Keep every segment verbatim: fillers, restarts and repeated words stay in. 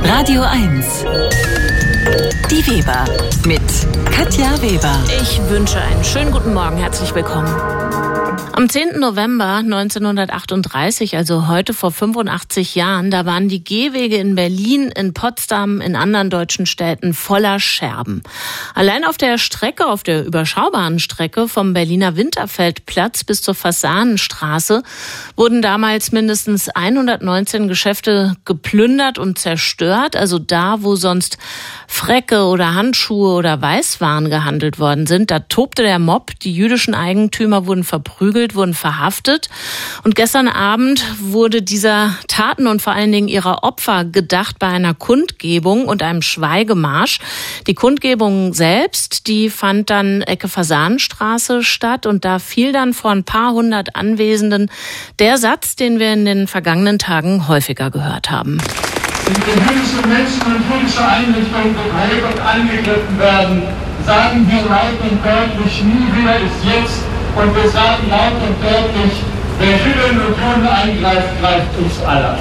Radio eins. Die Weber mit Katja Weber. Ich wünsche einen schönen guten Morgen. Herzlich willkommen. Am zehnten November neunzehnhundertachtunddreißig, also heute vor fünfundachtzig Jahren, da waren die Gehwege in Berlin, in Potsdam, in anderen deutschen Städten voller Scherben. Allein auf der Strecke, auf der überschaubaren Strecke vom Berliner Winterfeldplatz bis zur Fasanenstraße wurden damals mindestens hundertneunzehn Geschäfte geplündert und zerstört. Also da, wo sonst Fräcke oder Handschuhe oder Weißwaren gehandelt worden sind, da tobte der Mob. Die jüdischen Eigentümer wurden verprügelt, wurden verhaftet. Und gestern Abend wurde dieser Taten und vor allen Dingen ihrer Opfer gedacht bei einer Kundgebung und einem Schweigemarsch. Die Kundgebung selbst, die fand dann Ecke Fasanenstraße statt und da fiel dann vor ein paar hundert Anwesenden der Satz, den wir in den vergangenen Tagen häufiger gehört haben. Wenn die jüdischen Menschen und jüdische Einrichtungen bedroht und angegriffen werden, sagen wir laut und deutlich, nie wieder ist jetzt. Und wir sagen laut und deutlich, wer Jüdinnen und Juden eingreift, greift uns alle.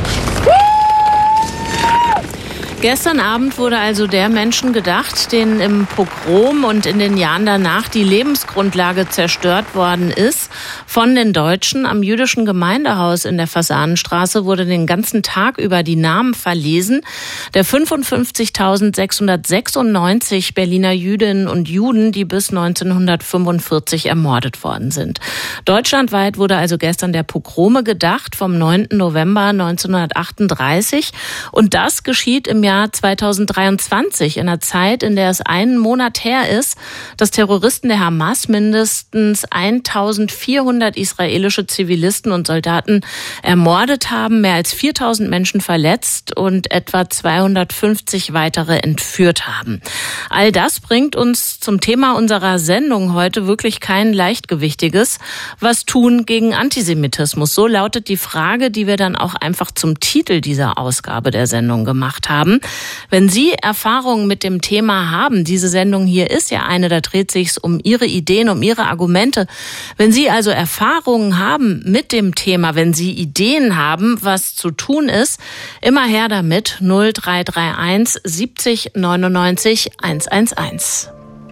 Gestern Abend wurde also der Menschen gedacht, denen im Pogrom und in den Jahren danach die Lebensgrundlage zerstört worden ist. Von den Deutschen am jüdischen Gemeindehaus in der Fasanenstraße wurde den ganzen Tag über die Namen verlesen der fünfundfünfzigtausendsechshundertsechsundneunzig Berliner Jüdinnen und Juden, die bis neunzehnhundertfünfundvierzig ermordet worden sind. Deutschlandweit wurde also gestern der Pogrome gedacht vom neunten November neunzehnhundertachtunddreißig. Und das geschieht im Jahr zweitausenddreiundzwanzig, in einer Zeit, in der es einen Monat her ist, dass Terroristen der Hamas mindestens eintausendvierhundert israelische Zivilisten und Soldaten ermordet haben, mehr als viertausend Menschen verletzt und etwa zweihundertfünfzig weitere entführt haben. All das bringt uns zum Thema unserer Sendung heute wirklich kein leichtgewichtiges. Was tun gegen Antisemitismus? So lautet die Frage, die wir dann auch einfach zum Titel dieser Ausgabe der Sendung gemacht haben. Wenn Sie Erfahrungen mit dem Thema haben, diese Sendung hier ist ja eine, da dreht sich's um Ihre Ideen, um Ihre Argumente. Wenn Sie also Erfahrungen haben mit dem Thema, wenn Sie Ideen haben, was zu tun ist, immer her damit null drei drei eins siebzig neunundneunzig hundertelf.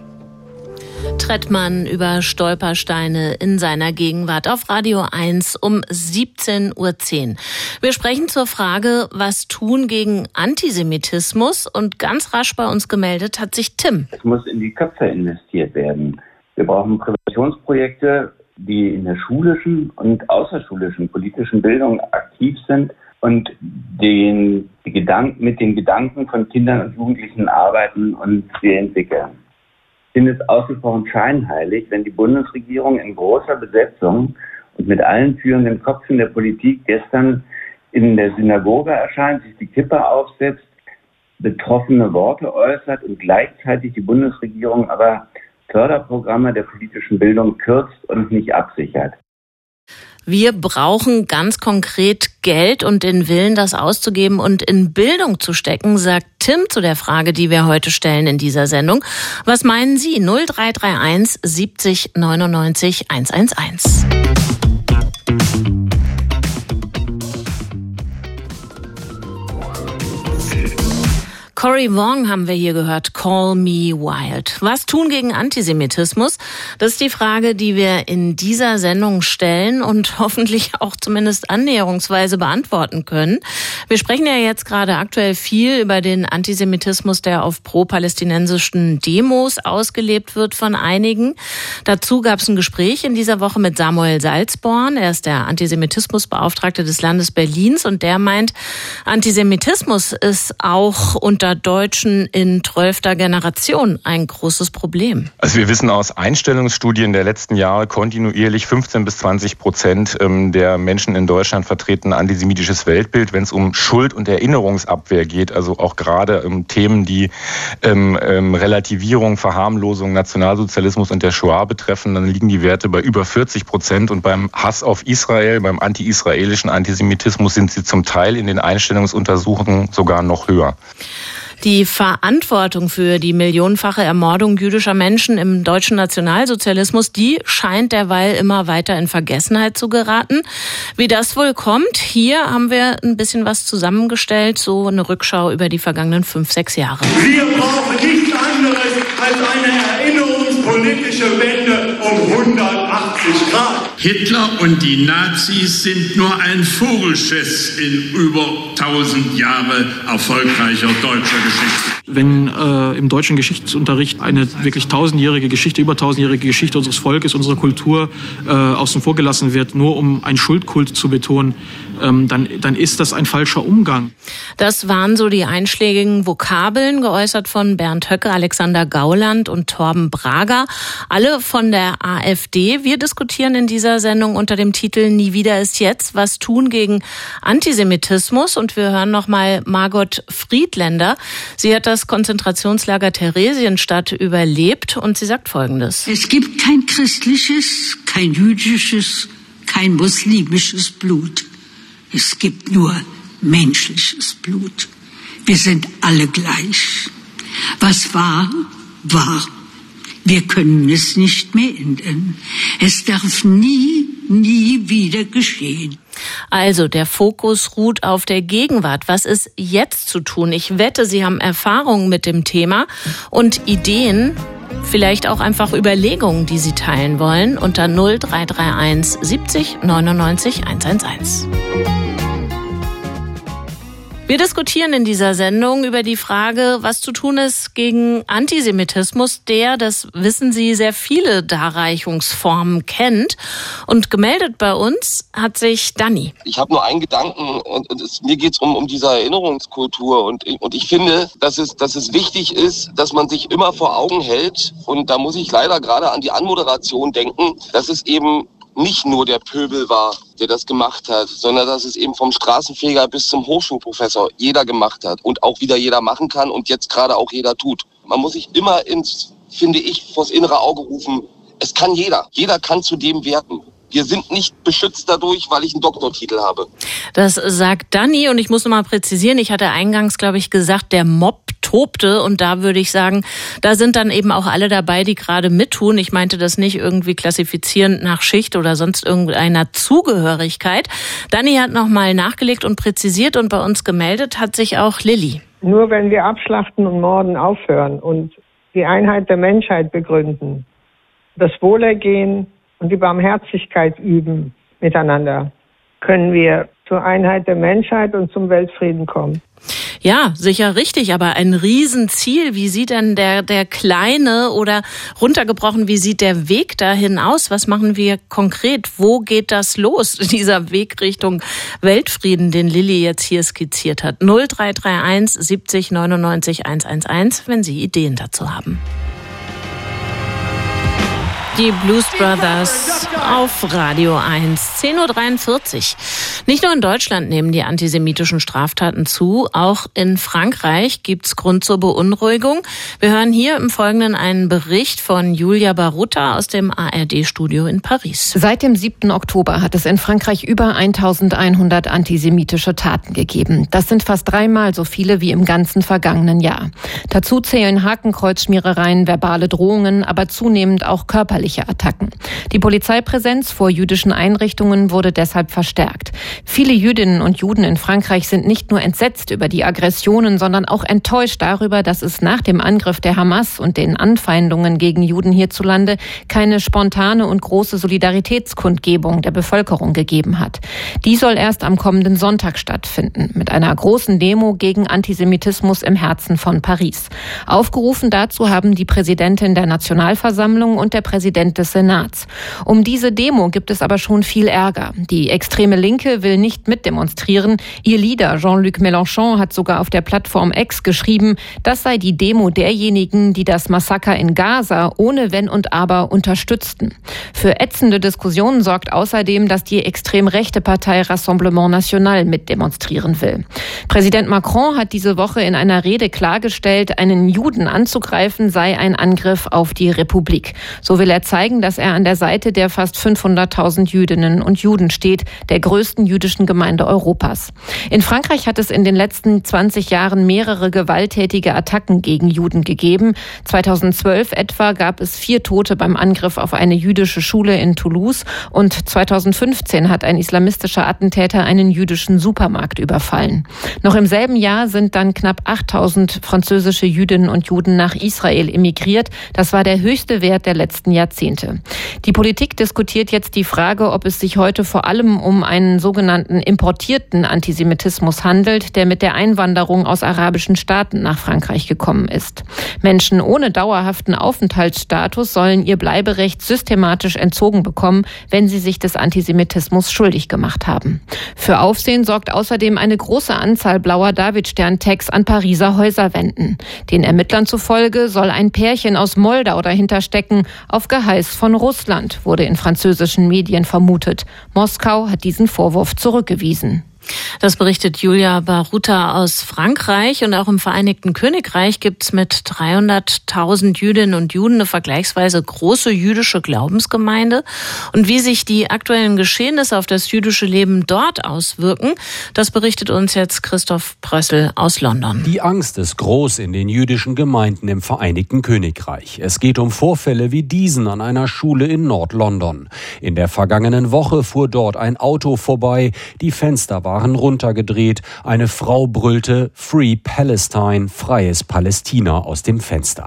Tritt man über Stolpersteine in seiner Gegenwart auf Radio eins um siebzehn Uhr zehn. Wir sprechen zur Frage, was tun gegen Antisemitismus, und ganz rasch bei uns gemeldet hat sich Tim. Es muss in die Köpfe investiert werden. Wir brauchen Präventionsprojekte, die in der schulischen und außerschulischen politischen Bildung aktiv sind und den, die Gedanken, mit den Gedanken von Kindern und Jugendlichen arbeiten und sie entwickeln. Ich finde es ausgesprochen scheinheilig, wenn die Bundesregierung in großer Besetzung und mit allen führenden Köpfen der Politik gestern in der Synagoge erscheint, sich die Kippe aufsetzt, betroffene Worte äußert und gleichzeitig die Bundesregierung aber Förderprogramme der politischen Bildung kürzt und nicht absichert. Wir brauchen ganz konkret Geld und den Willen, das auszugeben und in Bildung zu stecken, sagt Tim zu der Frage, die wir heute stellen in dieser Sendung. Was meinen Sie? null drei drei eins siebzig neunundneunzig hundertelf. Cory Wong haben wir hier gehört, Call Me Wild. Was tun gegen Antisemitismus? Das ist die Frage, die wir in dieser Sendung stellen und hoffentlich auch zumindest annäherungsweise beantworten können. Wir sprechen ja jetzt gerade aktuell viel über den Antisemitismus, der auf pro-palästinensischen Demos ausgelebt wird von einigen. Dazu gab es ein Gespräch in dieser Woche mit Samuel Salzborn. Er ist der Antisemitismusbeauftragte des Landes Berlins und der meint, Antisemitismus ist auch unter Deutschen in zwölfter Generation ein großes Problem. Also wir wissen aus Einstellungsstudien der letzten Jahre kontinuierlich fünfzehn bis zwanzig Prozent der Menschen in Deutschland vertreten ein antisemitisches Weltbild, wenn es um Schuld- und Erinnerungsabwehr geht, also auch gerade um Themen, die ähm, ähm, Relativierung, Verharmlosung, Nationalsozialismus und der Shoah betreffen, dann liegen die Werte bei über vierzig Prozent und beim Hass auf Israel, beim anti-israelischen Antisemitismus sind sie zum Teil in den Einstellungsuntersuchungen sogar noch höher. Die Verantwortung für die millionenfache Ermordung jüdischer Menschen im deutschen Nationalsozialismus, die scheint derweil immer weiter in Vergessenheit zu geraten. Wie das wohl kommt, hier haben wir ein bisschen was zusammengestellt, so eine Rückschau über die vergangenen fünf, sechs Jahre. Wir brauchen nichts anderes als eine erinnerungspolitische Wende um hundertachtzig Grad. Hitler und die Nazis sind nur ein Vogelschiss in über tausend Jahre erfolgreicher deutscher Geschichte. Wenn äh, im deutschen Geschichtsunterricht eine wirklich tausendjährige Geschichte, über tausendjährige Geschichte unseres Volkes, unserer Kultur äh, außen vor gelassen wird, nur um einen Schuldkult zu betonen, ähm, dann, dann ist das ein falscher Umgang. Das waren so die einschlägigen Vokabeln, geäußert von Bernd Höcke, Alexander Gauland und Torben Brager, alle von der AfD. Wir diskutieren in dieser Sendung unter dem Titel Nie wieder ist jetzt, was tun gegen Antisemitismus. Und wir hören nochmal Margot Friedländer. Sie hat das Konzentrationslager Theresienstadt überlebt und sie sagt Folgendes. Es gibt kein christliches, kein jüdisches, kein muslimisches Blut. Es gibt nur menschliches Blut. Wir sind alle gleich. Was war, war. Wir können es nicht mehr ändern. Es darf nie, nie wieder geschehen. Also der Fokus ruht auf der Gegenwart. Was ist jetzt zu tun? Ich wette, Sie haben Erfahrungen mit dem Thema und Ideen, vielleicht auch einfach Überlegungen, die Sie teilen wollen, unter null drei drei eins siebzig neunundneunzig hundertelf. Wir diskutieren in dieser Sendung über die Frage, was zu tun ist gegen Antisemitismus, der, das wissen Sie, sehr viele Darreichungsformen kennt. Und gemeldet bei uns hat sich Danny. Ich habe nur einen Gedanken und, und es, mir geht es um, um diese Erinnerungskultur. Und, und ich finde, dass es, dass es wichtig ist, dass man sich immer vor Augen hält. Und da muss ich leider gerade an die Anmoderation denken, dass es eben nicht nur der Pöbel war, der das gemacht hat, sondern dass es eben vom Straßenfeger bis zum Hochschulprofessor jeder gemacht hat und auch wieder jeder machen kann und jetzt gerade auch jeder tut. Man muss sich immer ins, finde ich, vors innere Auge rufen, es kann jeder. Jeder kann zu dem werden. Wir sind nicht beschützt dadurch, weil ich einen Doktortitel habe. Das sagt Danny und ich muss noch mal präzisieren, ich hatte eingangs, glaube ich, gesagt, der Mob tobte und da würde ich sagen, da sind dann eben auch alle dabei, die gerade mittun. Ich meinte das nicht irgendwie klassifizierend nach Schicht oder sonst irgendeiner Zugehörigkeit. Danny hat noch mal nachgelegt und präzisiert und bei uns gemeldet hat sich auch Lilly. Nur wenn wir abschlachten und morden aufhören und die Einheit der Menschheit begründen, das Wohlergehen und die Barmherzigkeit üben miteinander, können wir zur Einheit der Menschheit und zum Weltfrieden kommen. Ja, sicher richtig, aber ein Riesenziel. Wie sieht denn der, der kleine oder runtergebrochen, wie sieht der Weg dahin aus? Was machen wir konkret? Wo geht das los, dieser Weg Richtung Weltfrieden, den Lilly jetzt hier skizziert hat? null drei drei eins siebzig neunundneunzig hundertelf, wenn Sie Ideen dazu haben. Die Blues Brothers auf Radio eins, zehn Uhr dreiundvierzig. Nicht nur in Deutschland nehmen die antisemitischen Straftaten zu, auch in Frankreich gibt's Grund zur Beunruhigung. Wir hören hier im Folgenden einen Bericht von Julia Barutta aus dem A R D-Studio in Paris. Seit dem siebten Oktober hat es in Frankreich über eintausendeinhundert antisemitische Taten gegeben. Das sind fast dreimal so viele wie im ganzen vergangenen Jahr. Dazu zählen Hakenkreuzschmierereien, verbale Drohungen, aber zunehmend auch körperliche Attacken. Die Polizeipräsenz vor jüdischen Einrichtungen wurde deshalb verstärkt. Viele Jüdinnen und Juden in Frankreich sind nicht nur entsetzt über die Aggressionen, sondern auch enttäuscht darüber, dass es nach dem Angriff der Hamas und den Anfeindungen gegen Juden hierzulande keine spontane und große Solidaritätskundgebung der Bevölkerung gegeben hat. Die soll erst am kommenden Sonntag stattfinden, mit einer großen Demo gegen Antisemitismus im Herzen von Paris. Aufgerufen dazu haben die Präsidentin der Nationalversammlung und der Präsident des Senats. Um diese Demo gibt es aber schon viel Ärger. Die extreme Linke will nicht mitdemonstrieren. Ihr Leader Jean-Luc Mélenchon hat sogar auf der Plattform X geschrieben, das sei die Demo derjenigen, die das Massaker in Gaza ohne Wenn und Aber unterstützten. Für ätzende Diskussionen sorgt außerdem, dass die extrem rechte Partei Rassemblement National mitdemonstrieren will. Präsident Macron hat diese Woche in einer Rede klargestellt, einen Juden anzugreifen sei ein Angriff auf die Republik. So will er zeigen, dass er an der Seite der fast fünfhunderttausend Jüdinnen und Juden steht, der größten jüdischen Gemeinde Europas. In Frankreich hat es in den letzten zwanzig Jahren mehrere gewalttätige Attacken gegen Juden gegeben. zweitausendzwölf etwa gab es vier Tote beim Angriff auf eine jüdische Schule in Toulouse und zweitausendfünfzehn hat ein islamistischer Attentäter einen jüdischen Supermarkt überfallen. Noch im selben Jahr sind dann knapp achttausend französische Jüdinnen und Juden nach Israel emigriert. Das war der höchste Wert der letzten Jahrzehnte. Die Politik diskutiert jetzt die Frage, ob es sich heute vor allem um einen sogenannten importierten Antisemitismus handelt, der mit der Einwanderung aus arabischen Staaten nach Frankreich gekommen ist. Menschen ohne dauerhaften Aufenthaltsstatus sollen ihr Bleiberecht systematisch entzogen bekommen, wenn sie sich des Antisemitismus schuldig gemacht haben. Für Aufsehen sorgt außerdem eine große Anzahl blauer Davidstern-Tags an Pariser Häuserwänden. Den Ermittlern zufolge soll ein Pärchen aus Moldau dahinter stecken. Auf Geheiß von Russland wurde in französischen Medien vermutet. Moskau hat diesen Vorwurf zurückgewiesen. Das berichtet Julia Baruta aus Frankreich. Und auch im Vereinigten Königreich gibt es mit dreihunderttausend Jüdinnen und Juden eine vergleichsweise große jüdische Glaubensgemeinde. Und wie sich die aktuellen Geschehnisse auf das jüdische Leben dort auswirken, das berichtet uns jetzt Christoph Prössel aus London. Die Angst ist groß in den jüdischen Gemeinden im Vereinigten Königreich. Es geht um Vorfälle wie diesen an einer Schule in Nord-London. In der vergangenen Woche fuhr dort ein Auto vorbei, die Fenster waren waren runtergedreht. Eine Frau brüllte Free Palestine, freies Palästina aus dem Fenster.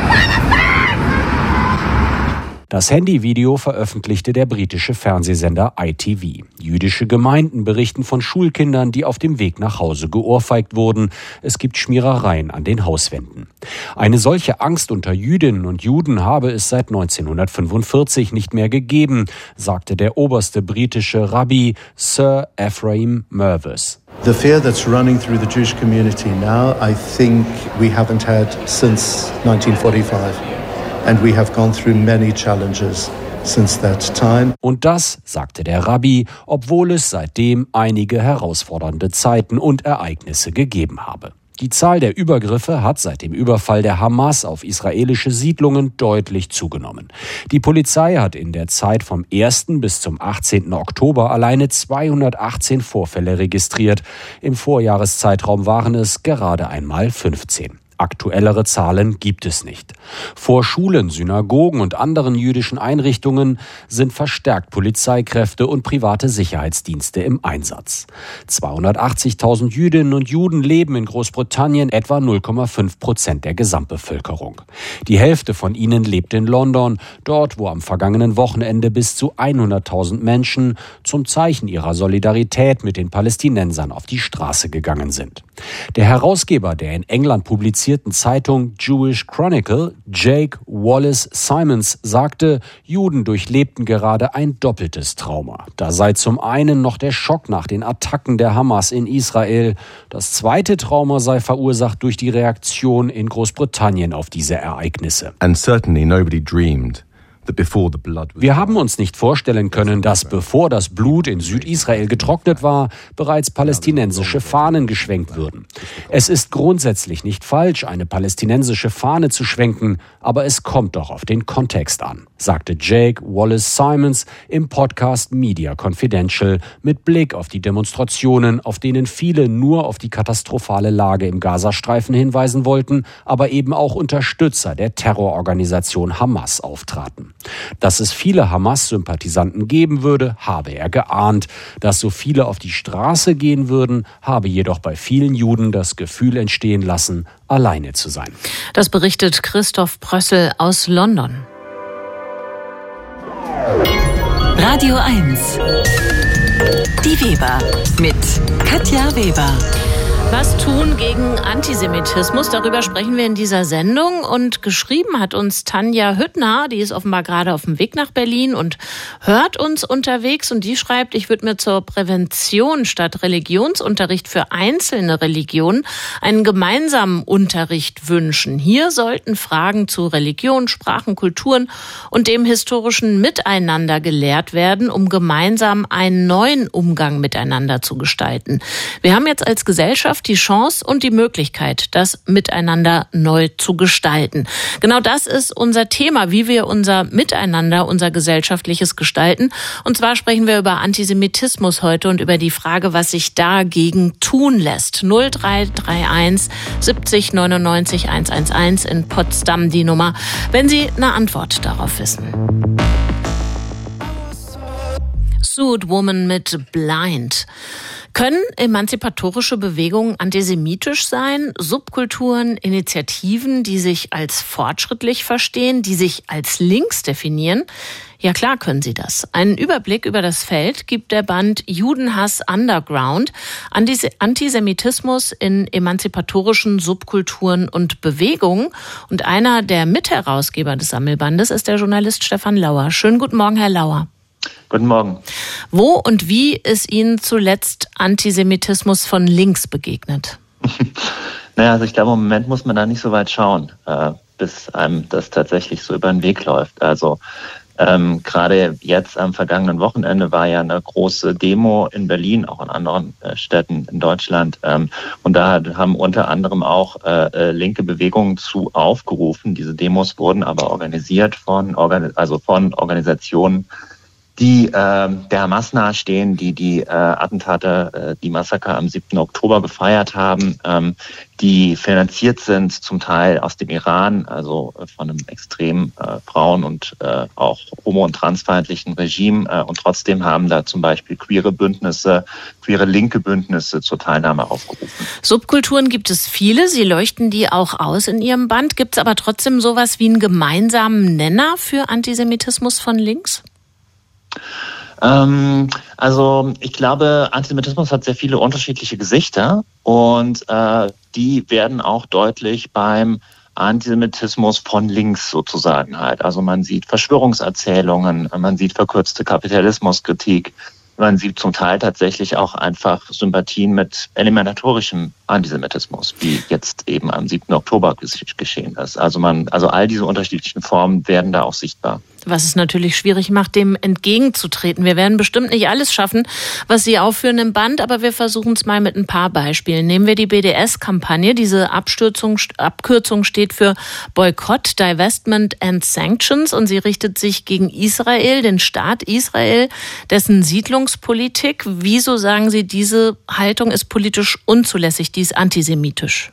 Das Handyvideo veröffentlichte der britische Fernsehsender I T V. Jüdische Gemeinden berichten von Schulkindern, die auf dem Weg nach Hause geohrfeigt wurden. Es gibt Schmierereien an den Hauswänden. Eine solche Angst unter Jüdinnen und Juden habe es seit neunzehnhundertfünfundvierzig nicht mehr gegeben, sagte der oberste britische Rabbi Sir Ephraim Mervis. The fear that's running through the Jewish community now, I think we haven't had since nineteen forty-five. And we have gone through many challenges since that time. Und das, sagte der Rabbi, obwohl es seitdem einige herausfordernde Zeiten und Ereignisse gegeben habe. Die Zahl der Übergriffe hat seit dem Überfall der Hamas auf israelische Siedlungen deutlich zugenommen. Die Polizei hat in der Zeit vom ersten bis zum achtzehnten Oktober alleine zweihundertachtzehn Vorfälle registriert. Im Vorjahreszeitraum waren es gerade einmal fünfzehn. Aktuellere Zahlen gibt es nicht. Vor Schulen, Synagogen und anderen jüdischen Einrichtungen sind verstärkt Polizeikräfte und private Sicherheitsdienste im Einsatz. zweihundertachtzigtausend Jüdinnen und Juden leben in Großbritannien, etwa null Komma fünf Prozent der Gesamtbevölkerung. Die Hälfte von ihnen lebt in London, dort wo am vergangenen Wochenende bis zu hunderttausend Menschen zum Zeichen ihrer Solidarität mit den Palästinensern auf die Straße gegangen sind. Der Herausgeber der in England publizierten Zeitung Jewish Chronicle, Jake Wallace Simons, sagte, Juden durchlebten gerade ein doppeltes Trauma. Da sei zum einen noch der Schock nach den Attacken der Hamas in Israel. Das zweite Trauma sei verursacht durch die Reaktion in Großbritannien auf diese Ereignisse. And certainly nobody dreamed. Wir haben uns nicht vorstellen können, dass bevor das Blut in Südisrael getrocknet war, bereits palästinensische Fahnen geschwenkt würden. Es ist grundsätzlich nicht falsch, eine palästinensische Fahne zu schwenken, aber es kommt doch auf den Kontext an, sagte Jake Wallace Simons im Podcast Media Confidential mit Blick auf die Demonstrationen, auf denen viele nur auf die katastrophale Lage im Gazastreifen hinweisen wollten, aber eben auch Unterstützer der Terrororganisation Hamas auftraten. Dass es viele Hamas-Sympathisanten geben würde, habe er geahnt. Dass so viele auf die Straße gehen würden, habe jedoch bei vielen Juden das Gefühl entstehen lassen, alleine zu sein. Das berichtet Christoph Prössel aus London. Radio eins. Die Weber mit Katja Weber. Was tun gegen Antisemitismus? Darüber sprechen wir in dieser Sendung. Und geschrieben hat uns Tanja Hüttner, die ist offenbar gerade auf dem Weg nach Berlin und hört uns unterwegs. Und die schreibt, ich würde mir zur Prävention statt Religionsunterricht für einzelne Religionen einen gemeinsamen Unterricht wünschen. Hier sollten Fragen zu Religion, Sprachen, Kulturen und dem historischen Miteinander gelehrt werden, um gemeinsam einen neuen Umgang miteinander zu gestalten. Wir haben jetzt als Gesellschaft schafft die Chance und die Möglichkeit, das Miteinander neu zu gestalten. Genau das ist unser Thema, wie wir unser Miteinander, unser gesellschaftliches gestalten. Und zwar sprechen wir über Antisemitismus heute und über die Frage, was sich dagegen tun lässt. null drei drei eins siebzig neunundneunzig hundertelf in Potsdam die Nummer, wenn Sie eine Antwort darauf wissen. Suit Woman mit Blind. Können emanzipatorische Bewegungen antisemitisch sein? Subkulturen, Initiativen, die sich als fortschrittlich verstehen, die sich als links definieren? Ja, klar können sie das. Einen Überblick über das Feld gibt der Band Judenhass Underground, Antisemitismus in emanzipatorischen Subkulturen und Bewegungen. Und einer der Mitherausgeber des Sammelbandes ist der Journalist Stefan Lauer. Schönen guten Morgen, Herr Lauer. Guten Morgen. Wo und wie ist Ihnen zuletzt Antisemitismus von links begegnet? Naja, also ich glaube, im Moment muss man da nicht so weit schauen, äh, bis einem das tatsächlich so über den Weg läuft. Also ähm, gerade jetzt am vergangenen Wochenende war ja eine große Demo in Berlin, auch in anderen äh, Städten in Deutschland. Ähm, und da haben unter anderem auch äh, linke Bewegungen zu aufgerufen. Diese Demos wurden aber organisiert von, also von Organisationen, die äh, der Hamas nahestehen, die die äh, Attentate, äh, die Massaker am siebten Oktober gefeiert haben, ähm, die finanziert sind zum Teil aus dem Iran, also äh, von einem extrem äh, frauen- und äh, auch homo- und transfeindlichen Regime. Äh, und trotzdem haben da zum Beispiel queere Bündnisse, queere linke Bündnisse zur Teilnahme aufgerufen. Subkulturen gibt es viele, Sie leuchten die auch aus in Ihrem Band. Gibt es aber trotzdem sowas wie einen gemeinsamen Nenner für Antisemitismus von links? Ähm, also ich glaube, Antisemitismus hat sehr viele unterschiedliche Gesichter und äh, die werden auch deutlich beim Antisemitismus von links sozusagen halt. Also man sieht Verschwörungserzählungen, man sieht verkürzte Kapitalismuskritik, man sieht zum Teil tatsächlich auch einfach Sympathien mit eliminatorischem Antisemitismus, wie jetzt eben am siebten Oktober geschehen ist. Also man, also all diese unterschiedlichen Formen werden da auch sichtbar. Was es natürlich schwierig macht, dem entgegenzutreten. Wir werden bestimmt nicht alles schaffen, was Sie aufführen im Band, aber wir versuchen es mal mit ein paar Beispielen. Nehmen wir die B D S-Kampagne. Diese Abstürzung, Abkürzung steht für Boykott, Divestment and Sanctions und sie richtet sich gegen Israel, den Staat Israel, dessen Siedlungspolitik. Wieso sagen Sie, diese Haltung ist politisch unzulässig, die ist antisemitisch?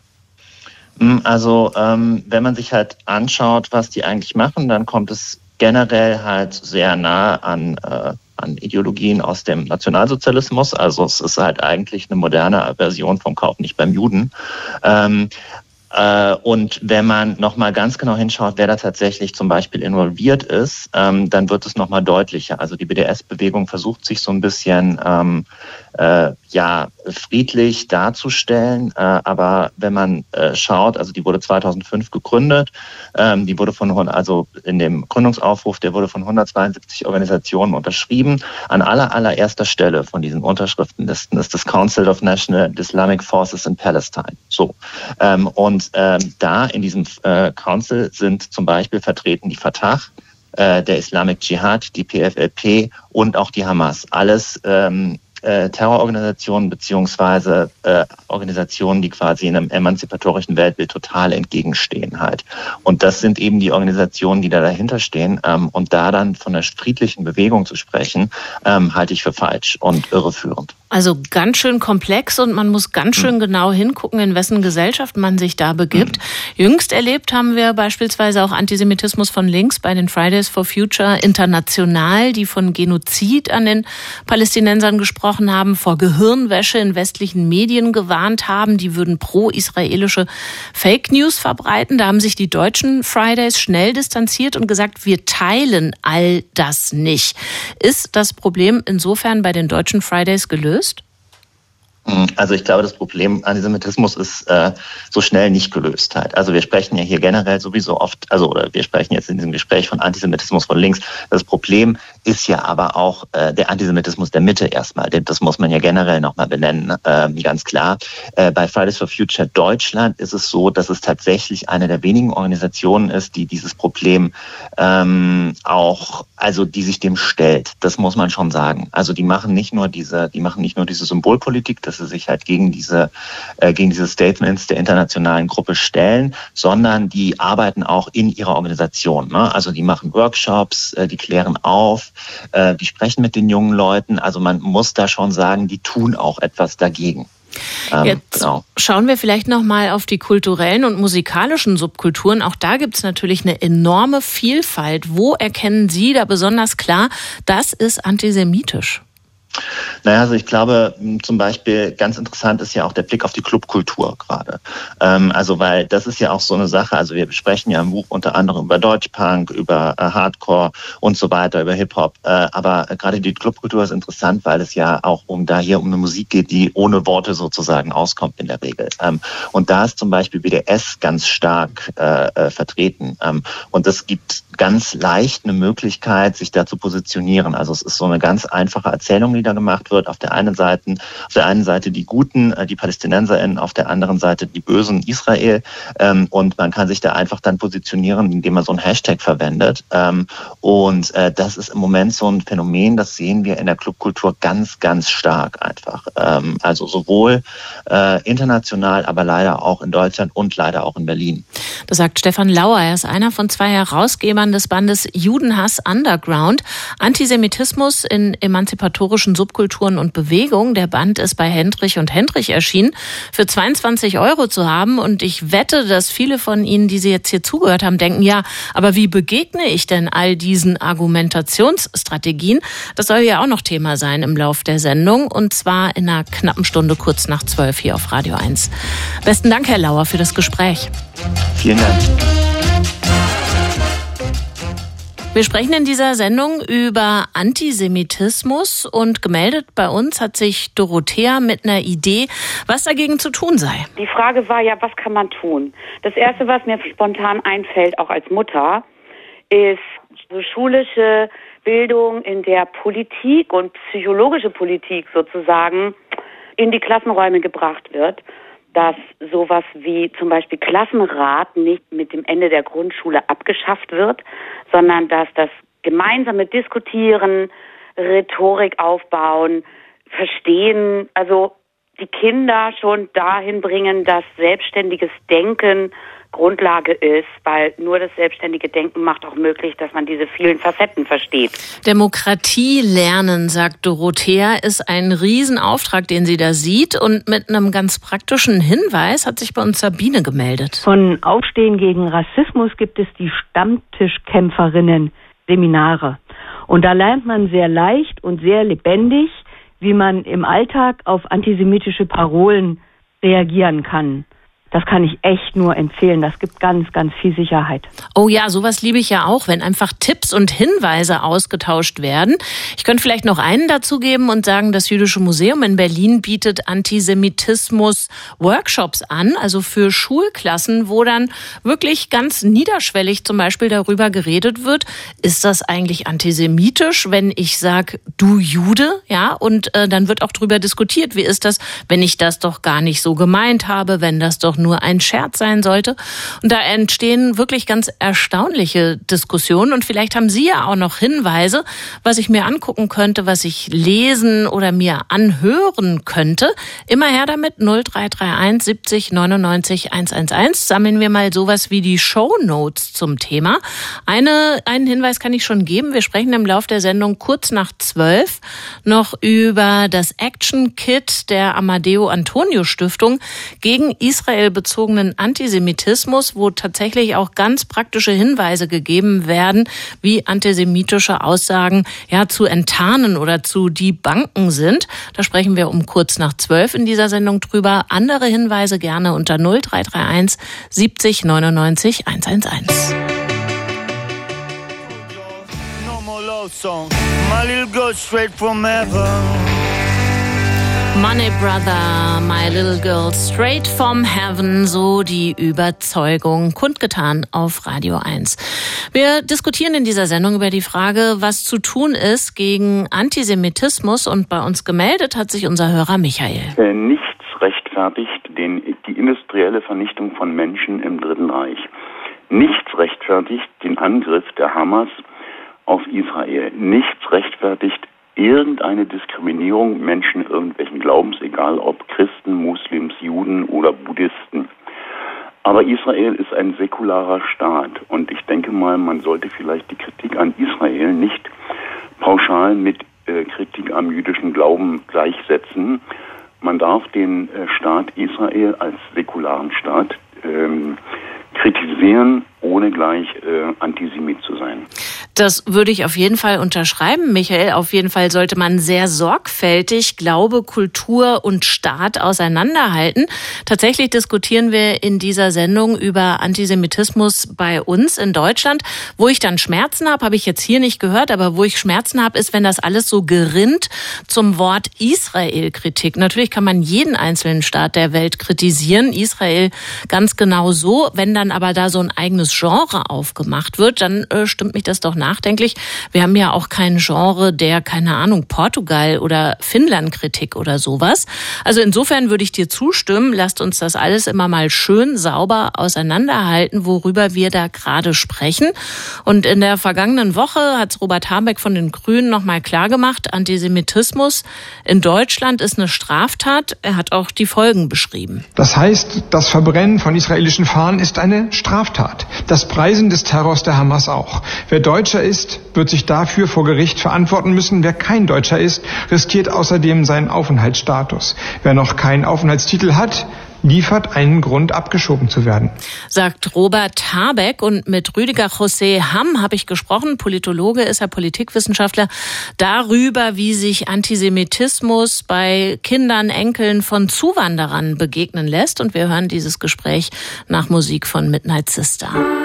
Also ähm, wenn man sich halt anschaut, was die eigentlich machen, dann kommt es generell halt sehr nah an, äh, an Ideologien aus dem Nationalsozialismus. Also es ist halt eigentlich eine moderne Version vom Kauf nicht beim Juden. Ähm, äh, und wenn man nochmal ganz genau hinschaut, wer da tatsächlich zum Beispiel involviert ist, ähm, dann wird es nochmal deutlicher. Also die B D S-Bewegung versucht sich so ein bisschen ähm, äh, ja friedlich darzustellen, äh, aber wenn man äh, schaut, also die wurde zweitausendfünf gegründet, ähm, die wurde von, also in dem Gründungsaufruf, der wurde von hundertzweiundsiebzig Organisationen unterschrieben. An aller allererster Stelle von diesen Unterschriftenlisten ist das Council of National Islamic Forces in Palestine. So ähm, und ähm, da in diesem äh, Council sind zum Beispiel vertreten die Fatah, äh, der Islamic Dschihad, die P F L P und auch die Hamas. Alles ähm, Äh, Terrororganisationen beziehungsweise äh, Organisationen, die quasi in einem emanzipatorischen Weltbild total entgegenstehen halt. Und das sind eben die Organisationen, die da dahinter stehen. Ähm, und da dann von einer friedlichen Bewegung zu sprechen, ähm, halte ich für falsch und irreführend. Also ganz schön komplex und man muss ganz schön hm. genau hingucken, in wessen Gesellschaft man sich da begibt. Hm. Jüngst erlebt haben wir beispielsweise auch Antisemitismus von links bei den Fridays for Future international, die von Genozid an den Palästinensern gesprochen haben, vor Gehirnwäsche in westlichen Medien gewarnt haben, die würden pro-israelische Fake News verbreiten. Da haben sich die deutschen Fridays schnell distanziert und gesagt, wir teilen all das nicht. Ist das Problem insofern bei den deutschen Fridays gelöst? Also ich glaube, das Problem Antisemitismus ist äh, so schnell nicht gelöst halt. Also wir sprechen ja hier generell sowieso oft, also oder wir sprechen jetzt in diesem Gespräch von Antisemitismus von links. Das Problem ist ja aber auch äh, der Antisemitismus der Mitte erstmal. Das muss man ja generell nochmal benennen, äh, ganz klar. Äh, bei Fridays for Future Deutschland ist es so, dass es tatsächlich eine der wenigen Organisationen ist, die dieses Problem ähm, auch, also die sich dem stellt. Das muss man schon sagen. Also die machen nicht nur diese, die machen nicht nur diese Symbolpolitik, dass sie sich halt gegen diese, äh, gegen diese Statements der internationalen Gruppe stellen, sondern die arbeiten auch in ihrer Organisation. Ne? Also die machen Workshops, äh, die klären auf, äh, die sprechen mit den jungen Leuten. Also man muss da schon sagen, die tun auch etwas dagegen. Ähm, Jetzt genau. schauen wir vielleicht noch mal auf die kulturellen und musikalischen Subkulturen. Auch da gibt es natürlich eine enorme Vielfalt. Wo erkennen Sie da besonders klar, das ist antisemitisch? Naja, also ich glaube, zum Beispiel ganz interessant ist ja auch der Blick auf die Clubkultur gerade. Ähm, also weil das ist ja auch so eine Sache, also wir besprechen ja im Buch unter anderem über Deutschpunk, über äh, Hardcore und so weiter, über Hip-Hop. Äh, aber gerade die Clubkultur ist interessant, weil es ja auch um da hier um eine Musik geht, die ohne Worte sozusagen auskommt in der Regel. Ähm, und da ist zum Beispiel B D S ganz stark äh, äh, vertreten. Ähm, und es gibt ganz leicht eine Möglichkeit, sich da zu positionieren. Also es ist so eine ganz einfache Erzählung, die da gemacht wird. Auf der einen Seite, auf der einen Seite die Guten, die PalästinenserInnen, auf der anderen Seite die Bösen, Israel. Und man kann sich da einfach dann positionieren, indem man so einen Hashtag verwendet. Und das ist im Moment so ein Phänomen, das sehen wir in der Clubkultur ganz, ganz stark einfach. Also sowohl international, aber leider auch in Deutschland und leider auch in Berlin. Das sagt Stefan Lauer. Er ist einer von zwei Herausgebern des Bandes Judenhass Underground. Antisemitismus in emanzipatorischen Subkulturen und Bewegungen. Der Band ist bei Hendrich und Hendrich erschienen, für zweiundzwanzig Euro zu haben. Und ich wette, dass viele von Ihnen, die Sie jetzt hier zugehört haben, denken, ja, aber wie begegne ich denn all diesen Argumentationsstrategien? Das soll ja auch noch Thema sein im Lauf der Sendung. Und zwar in einer knappen Stunde kurz nach zwölf hier auf Radio eins. Besten Dank, Herr Lauer, für das Gespräch. Vielen Dank. Wir sprechen in dieser Sendung über Antisemitismus und gemeldet bei uns hat sich Dorothea mit einer Idee, was dagegen zu tun sei. Die Frage war ja, was kann man tun? Das Erste, was mir spontan einfällt, auch als Mutter, ist so schulische Bildung, in der Politik und psychologische Politik sozusagen in die Klassenräume gebracht wird. Dass sowas wie zum Beispiel Klassenrat nicht mit dem Ende der Grundschule abgeschafft wird, sondern dass das gemeinsame Diskutieren, Rhetorik aufbauen, Verstehen, also die Kinder schon dahin bringen, dass selbstständiges Denken Grundlage ist, weil nur das selbstständige Denken macht auch möglich, dass man diese vielen Facetten versteht. Demokratie lernen, sagt Dorothea, ist ein Riesenauftrag, den sie da sieht. Und mit einem ganz praktischen Hinweis hat sich bei uns Sabine gemeldet. Von Aufstehen gegen Rassismus gibt es die Stammtischkämpferinnen-Seminare. Und da lernt man sehr leicht und sehr lebendig, wie man im Alltag auf antisemitische Parolen reagieren kann. Das kann ich echt nur empfehlen. Das gibt ganz, ganz viel Sicherheit. Oh ja, sowas liebe ich ja auch, wenn einfach Tipps und Hinweise ausgetauscht werden. Ich könnte vielleicht noch einen dazugeben und sagen, das Jüdische Museum in Berlin bietet Antisemitismus-Workshops an, also für Schulklassen, wo dann wirklich ganz niederschwellig zum Beispiel darüber geredet wird, ist das eigentlich antisemitisch, wenn ich sage, du Jude, ja, und äh, dann wird auch drüber diskutiert, wie ist das, wenn ich das doch gar nicht so gemeint habe, wenn das doch nur ein Scherz sein sollte. Und da entstehen wirklich ganz erstaunliche Diskussionen. Und vielleicht haben Sie ja auch noch Hinweise, was ich mir angucken könnte, was ich lesen oder mir anhören könnte. Immer her damit, null drei drei eins siebzig neunundneunzig hundertelf. Sammeln wir mal sowas wie die Shownotes zum Thema. Eine, einen Hinweis kann ich schon geben. Wir sprechen im Lauf der Sendung kurz nach zwölf noch über das Action Kit der Amadeo Antonio Stiftung gegen Israel bezogenen Antisemitismus, wo tatsächlich auch ganz praktische Hinweise gegeben werden, wie antisemitische Aussagen ja zu enttarnen oder zu debunken sind. Da sprechen wir um kurz nach zwölf in dieser Sendung drüber. Andere Hinweise gerne unter null drei drei eins siebzig neunundneunzig hundertelf. No more love song. My little girl straight from heaven. Money Brother, My Little Girl, straight from heaven, so die Überzeugung, kundgetan auf Radio eins. Wir diskutieren in dieser Sendung über die Frage, was zu tun ist gegen Antisemitismus, und bei uns gemeldet hat sich unser Hörer Michael. Äh, nichts rechtfertigt den, die industrielle Vernichtung von Menschen im Dritten Reich. Nichts rechtfertigt den Angriff der Hamas auf Israel. Nichts rechtfertigt irgendeine Diskriminierung Menschen irgendwelchen Glaubens, egal ob Christen, Muslims, Juden oder Buddhisten. Aber Israel ist ein säkularer Staat und ich denke mal, man sollte vielleicht die Kritik an Israel nicht pauschal mit äh, Kritik am jüdischen Glauben gleichsetzen. Man darf den äh, Staat Israel als säkularen Staat ähm, kritisieren, ohne gleich äh, Antisemit zu sein. Das würde ich auf jeden Fall unterschreiben, Michael. Auf jeden Fall sollte man sehr sorgfältig Glaube, Kultur und Staat auseinanderhalten. Tatsächlich diskutieren wir in dieser Sendung über Antisemitismus bei uns in Deutschland. Wo ich dann Schmerzen habe, habe ich jetzt hier nicht gehört, aber wo ich Schmerzen habe, ist, wenn das alles so gerinnt zum Wort Israel-Kritik. Natürlich kann man jeden einzelnen Staat der Welt kritisieren, Israel ganz genau so. Wenn dann aber da so ein eigenes Genre aufgemacht wird, dann äh, stimmt mich das doch nachdenklich. Wir haben ja auch kein Genre der, keine Ahnung, Portugal- oder Finnland-Kritik oder sowas. Also insofern würde ich dir zustimmen, lasst uns das alles immer mal schön sauber auseinanderhalten, worüber wir da gerade sprechen. Und in der vergangenen Woche hat Robert Habeck von den Grünen nochmal klargemacht, Antisemitismus in Deutschland ist eine Straftat. Er hat auch die Folgen beschrieben. Das heißt, das Verbrennen von israelischen Fahnen ist eine Straftat. Das Preisen des Terrors der Hamas auch. Wer Deutscher ist, wird sich dafür vor Gericht verantworten müssen. Wer kein Deutscher ist, riskiert außerdem seinen Aufenthaltsstatus. Wer noch keinen Aufenthaltstitel hat, liefert einen Grund, abgeschoben zu werden. Sagt Robert Habeck. Und mit Rüdiger José Hamm habe ich gesprochen. Politologe ist er, Politikwissenschaftler, darüber, wie sich Antisemitismus bei Kindern, Enkeln von Zuwanderern begegnen lässt. Und wir hören dieses Gespräch nach Musik von Midnight Sister.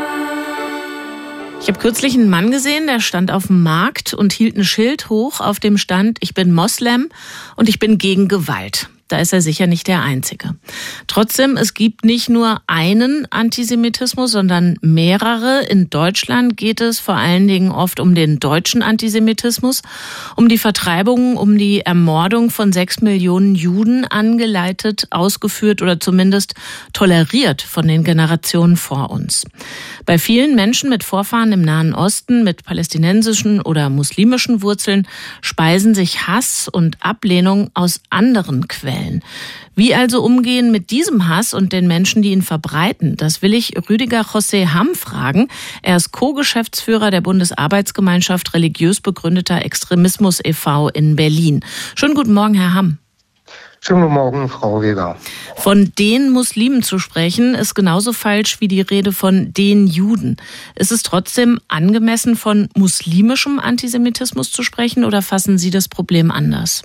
Ich habe kürzlich einen Mann gesehen, der stand auf dem Markt und hielt ein Schild hoch, auf dem stand: Ich bin Moslem und ich bin gegen Gewalt. Da ist er sicher nicht der Einzige. Trotzdem, es gibt nicht nur einen Antisemitismus, sondern mehrere. In Deutschland geht es vor allen Dingen oft um den deutschen Antisemitismus, um die Vertreibung, um die Ermordung von sechs Millionen Juden, angeleitet, ausgeführt oder zumindest toleriert von den Generationen vor uns. Bei vielen Menschen mit Vorfahren im Nahen Osten, mit palästinensischen oder muslimischen Wurzeln, speisen sich Hass und Ablehnung aus anderen Quellen. Wie also umgehen mit diesem Hass und den Menschen, die ihn verbreiten? Das will ich Rüdiger José Hamm fragen. Er ist Co-Geschäftsführer der Bundesarbeitsgemeinschaft Religiös begründeter Extremismus e V in Berlin. Schönen guten Morgen, Herr Hamm. Schönen guten Morgen, Frau Weber. Von den Muslimen zu sprechen, ist genauso falsch wie die Rede von den Juden. Ist es trotzdem angemessen, von muslimischem Antisemitismus zu sprechen, oder fassen Sie das Problem anders?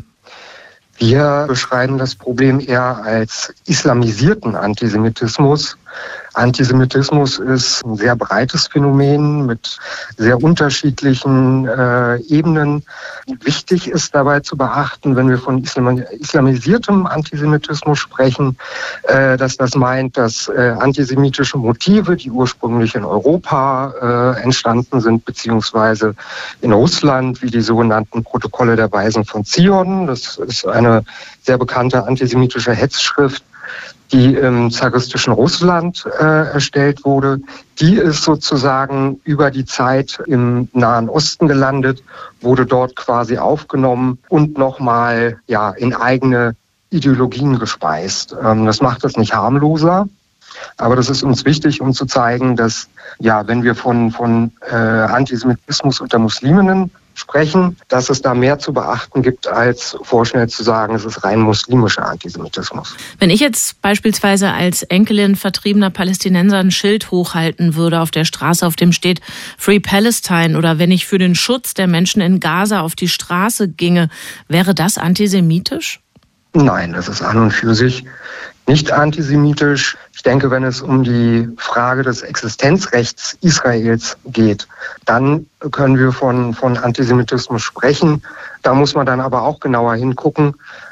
Wir beschreiben das Problem eher als islamisierten Antisemitismus. Antisemitismus ist ein sehr breites Phänomen mit sehr unterschiedlichen äh, Ebenen. Wichtig ist dabei zu beachten, wenn wir von Islam- islamisiertem Antisemitismus sprechen, äh, dass das meint, dass äh, antisemitische Motive, die ursprünglich in Europa äh, entstanden sind, beziehungsweise in Russland, wie die sogenannten Protokolle der Weisen von Zion. Das ist eine sehr bekannte antisemitische Hetzschrift, die im zaristischen Russland äh, erstellt wurde. Die ist sozusagen über die Zeit im Nahen Osten gelandet, wurde dort quasi aufgenommen und nochmal ja, in eigene Ideologien gespeist. Ähm, das macht es nicht harmloser, aber das ist uns wichtig, um zu zeigen, dass ja, wenn wir von, von äh, Antisemitismus unter Musliminnen sprechen, dass es da mehr zu beachten gibt, als vorschnell zu sagen, es ist rein muslimischer Antisemitismus. Wenn ich jetzt beispielsweise als Enkelin vertriebener Palästinenser ein Schild hochhalten würde auf der Straße, auf dem steht Free Palestine, oder wenn ich für den Schutz der Menschen in Gaza auf die Straße ginge, wäre das antisemitisch? Nein, das ist an und für sich nicht antisemitisch. Ich denke, wenn es um die Frage des Existenzrechts Israels geht, dann können wir von, von Antisemitismus sprechen. Da muss man dann aber auch genauer hingucken,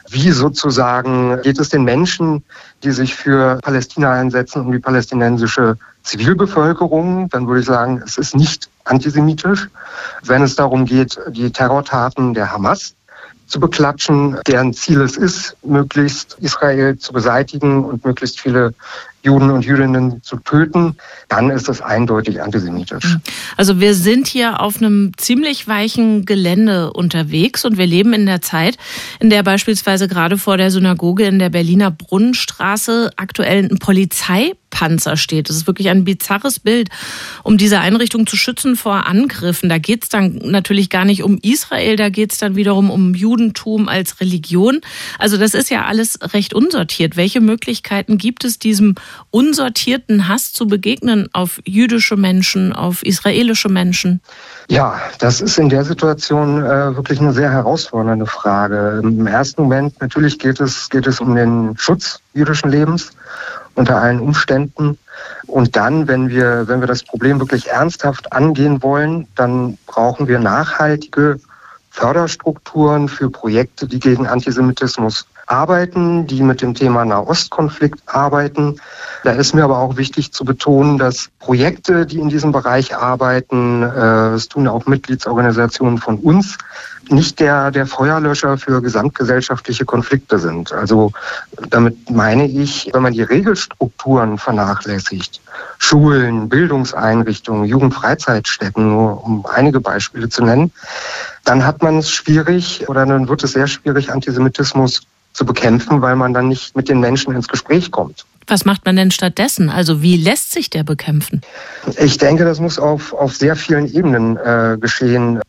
wie sozusagen geht es den Menschen, die sich für Palästina einsetzen, um die palästinensische Zivilbevölkerung, dann würde ich sagen, es ist nicht antisemitisch. Wenn es darum geht, die Terrortaten der Hamas zu beklatschen, deren Ziel es ist, möglichst Israel zu beseitigen und möglichst viele Juden und Jüdinnen zu töten, dann ist das eindeutig antisemitisch. Also wir sind hier auf einem ziemlich weichen Gelände unterwegs und wir leben in der Zeit, in der beispielsweise gerade vor der Synagoge in der Berliner Brunnenstraße aktuell ein Polizeipanzer steht. Das ist wirklich ein bizarres Bild, um diese Einrichtung zu schützen vor Angriffen. Da geht es dann natürlich gar nicht um Israel, da geht es dann wiederum um Judentum als Religion. Also das ist ja alles recht unsortiert. Welche Möglichkeiten gibt es, diesem unsortierten Hass zu begegnen auf jüdische Menschen, auf israelische Menschen? Ja, das ist in der Situation äh, wirklich eine sehr herausfordernde Frage. Im ersten Moment natürlich geht es, geht es um den Schutz jüdischen Lebens unter allen Umständen. Und dann, wenn wir, wenn wir das Problem wirklich ernsthaft angehen wollen, dann brauchen wir nachhaltige Förderstrukturen für Projekte, die gegen Antisemitismus arbeiten, die mit dem Thema Nahostkonflikt arbeiten. Da ist mir aber auch wichtig zu betonen, dass Projekte, die in diesem Bereich arbeiten, äh, das tun auch Mitgliedsorganisationen von uns, nicht der, der Feuerlöscher für gesamtgesellschaftliche Konflikte sind. Also damit meine ich, wenn man die Regelstrukturen vernachlässigt, Schulen, Bildungseinrichtungen, Jugendfreizeitstätten, nur um einige Beispiele zu nennen, dann hat man es schwierig oder dann wird es sehr schwierig, Antisemitismus zu bekämpfen, weil man dann nicht mit den Menschen ins Gespräch kommt. Was macht man denn stattdessen? Also wie lässt sich der bekämpfen? Ich denke, das muss auf, auf sehr vielen Ebenen äh, geschehen.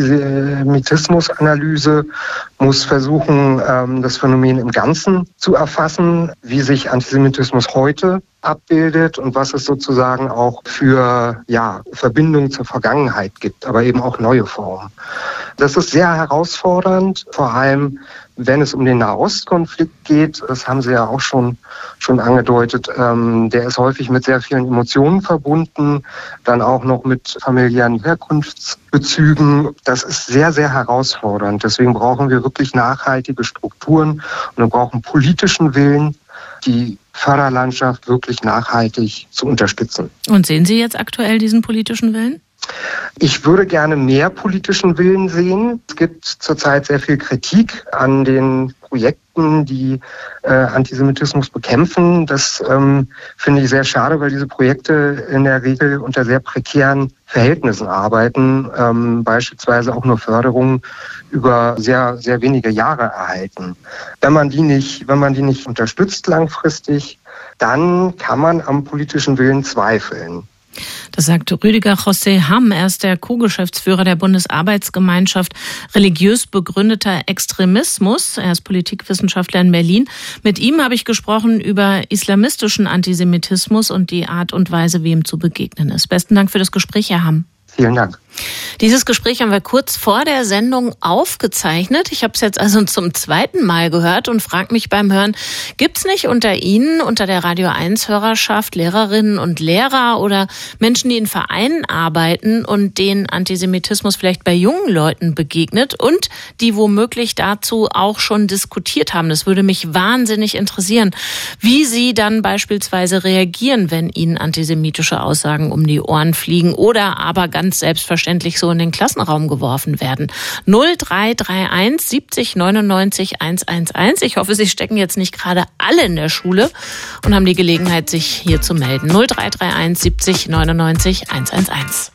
Antisemitismusanalyse muss versuchen, ähm, das Phänomen im Ganzen zu erfassen, wie sich Antisemitismus heute abbildet und was es sozusagen auch für ja, Verbindungen zur Vergangenheit gibt, aber eben auch neue Formen. Das ist sehr herausfordernd, vor allem wenn es um den Nahostkonflikt geht. Das haben Sie ja auch schon, schon angedeutet. Ähm, der ist häufig mit sehr vielen Emotionen verbunden, dann auch noch mit familiären Herkunftsbezügen. Das ist sehr, sehr herausfordernd. Deswegen brauchen wir wirklich nachhaltige Strukturen und wir brauchen politischen Willen, die Förderlandschaft wirklich nachhaltig zu unterstützen. Und sehen Sie jetzt aktuell diesen politischen Willen? Ich würde gerne mehr politischen Willen sehen. Es gibt zurzeit sehr viel Kritik an den Projekten, die äh, Antisemitismus bekämpfen. Das ähm, finde ich sehr schade, weil diese Projekte in der Regel unter sehr prekären Verhältnissen arbeiten, ähm, beispielsweise auch nur Förderungen über sehr, sehr wenige Jahre erhalten. Wenn man die nicht, wenn man die nicht unterstützt langfristig, dann kann man am politischen Willen zweifeln. Das sagt Rüdiger José Hamm. Er ist der Co-Geschäftsführer der Bundesarbeitsgemeinschaft Religiös begründeter Extremismus. Er ist Politikwissenschaftler in Berlin. Mit ihm habe ich gesprochen über islamistischen Antisemitismus und die Art und Weise, wie ihm zu begegnen ist. Besten Dank für das Gespräch, Herr Hamm. Vielen Dank. Dieses Gespräch haben wir kurz vor der Sendung aufgezeichnet. Ich habe es jetzt also zum zweiten Mal gehört und frage mich beim Hören, gibt es nicht unter Ihnen, unter der Radio eins Hörerschaft, Lehrerinnen und Lehrer oder Menschen, die in Vereinen arbeiten und denen Antisemitismus vielleicht bei jungen Leuten begegnet und die womöglich dazu auch schon diskutiert haben? Das würde mich wahnsinnig interessieren, wie Sie dann beispielsweise reagieren, wenn Ihnen antisemitische Aussagen um die Ohren fliegen oder aber ganz selbstverständlich so in den Klassenraum geworfen werden. null drei drei eins siebzig neunundneunzig hundertelf. Ich hoffe, Sie stecken jetzt nicht gerade alle in der Schule und haben die Gelegenheit, sich hier zu melden. null drei drei eins siebzig neunundneunzig hundertelf.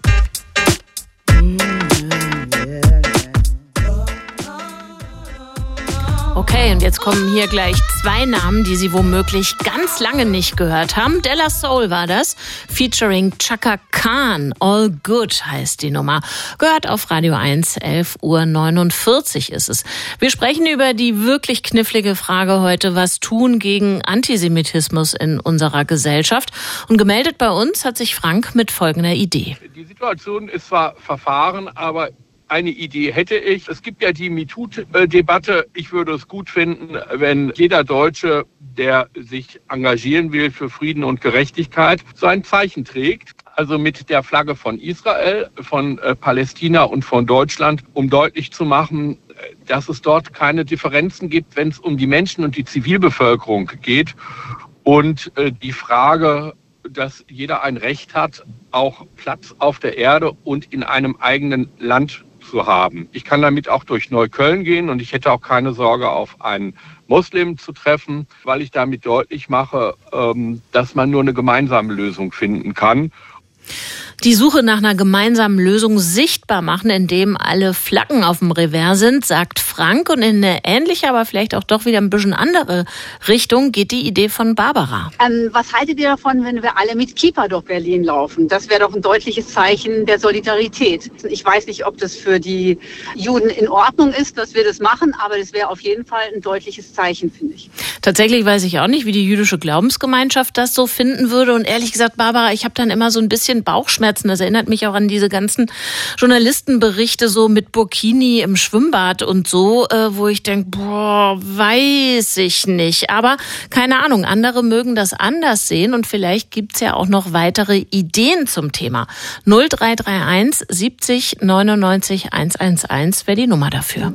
Okay, und jetzt kommen hier gleich zwei Namen, die Sie womöglich ganz lange nicht gehört haben. De La Soul war das, featuring Chaka Khan. All Good heißt die Nummer. Gehört auf Radio eins, elf Uhr neunundvierzig ist es. Wir sprechen über die wirklich knifflige Frage heute, was tun gegen Antisemitismus in unserer Gesellschaft. Und gemeldet bei uns hat sich Frank mit folgender Idee. Die Situation ist zwar verfahren, aber eine Idee hätte ich. Es gibt ja die MeToo-Debatte. Ich würde es gut finden, wenn jeder Deutsche, der sich engagieren will für Frieden und Gerechtigkeit, so ein Zeichen trägt. Also mit der Flagge von Israel, von äh, Palästina und von Deutschland, um deutlich zu machen, dass es dort keine Differenzen gibt, wenn es um die Menschen und die Zivilbevölkerung geht. Und die Frage, dass jeder ein Recht hat, auch Platz auf der Erde und in einem eigenen Land zu haben. Ich kann damit auch durch Neukölln gehen und ich hätte auch keine Sorge, auf einen Muslim zu treffen, weil ich damit deutlich mache, dass man nur eine gemeinsame Lösung finden kann. Die Suche nach einer gemeinsamen Lösung sichtbar machen, indem alle Flaggen auf dem Revers sind, sagt Frank. Und in eine ähnliche, aber vielleicht auch doch wieder ein bisschen andere Richtung geht die Idee von Barbara. Ähm, was haltet ihr davon, wenn wir alle mit Kippa durch Berlin laufen? Das wäre doch ein deutliches Zeichen der Solidarität. Ich weiß nicht, ob das für die Juden in Ordnung ist, dass wir das machen, aber das wäre auf jeden Fall ein deutliches Zeichen, finde ich. Tatsächlich weiß ich auch nicht, wie die jüdische Glaubensgemeinschaft das so finden würde. Und ehrlich gesagt, Barbara, ich habe dann immer so ein bisschen Bauchschmerzen. Das erinnert mich auch an diese ganzen Journalistenberichte so mit Burkini im Schwimmbad und so, äh, wo ich denke, boah, weiß ich nicht. Aber keine Ahnung, andere mögen das anders sehen und vielleicht gibt's ja auch noch weitere Ideen zum Thema. null drei drei eins siebzig neunundneunzig hundertelf wäre die Nummer dafür.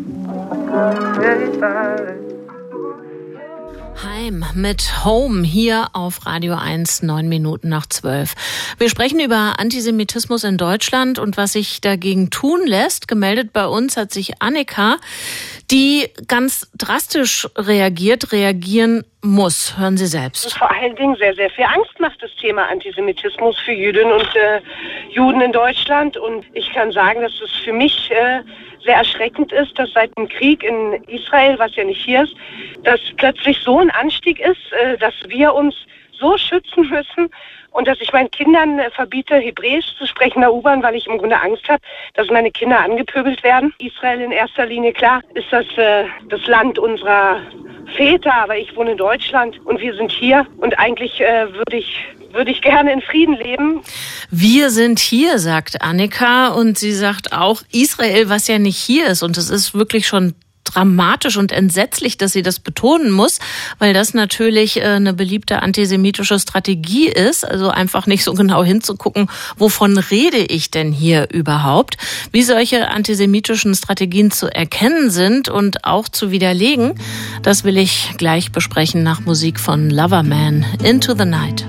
Heim mit Home hier auf Radio eins, neun Minuten nach zwölf. Wir sprechen über Antisemitismus in Deutschland und was sich dagegen tun lässt. Gemeldet bei uns hat sich Annika, die ganz drastisch reagiert, reagieren muss. Hören Sie selbst. Das vor allen Dingen sehr, sehr viel Angst macht, das Thema Antisemitismus für Jüdinnen und äh, Juden in Deutschland. Und ich kann sagen, dass es für mich äh, sehr erschreckend ist, dass seit dem Krieg in Israel, was ja nicht hier ist, dass plötzlich so ein Anstieg ist, äh, dass wir uns so schützen müssen und dass ich meinen Kindern äh, verbiete, Hebräisch zu sprechen in der U-Bahn, weil ich im Grunde Angst habe, dass meine Kinder angepöbelt werden. Israel in erster Linie, klar, ist das äh, das Land unserer Väter, aber ich wohne in Deutschland und wir sind hier und eigentlich äh, würde ich würde ich gerne in Frieden leben. Wir sind hier, sagt Annika, und sie sagt auch Israel, was ja nicht hier ist. Und es ist wirklich schon dramatisch und entsetzlich, dass sie das betonen muss, weil das natürlich eine beliebte antisemitische Strategie ist, also einfach nicht so genau hinzugucken, wovon rede ich denn hier überhaupt, wie solche antisemitischen Strategien zu erkennen sind und auch zu widerlegen. Das will ich gleich besprechen nach Musik von Loverman, Into the Night.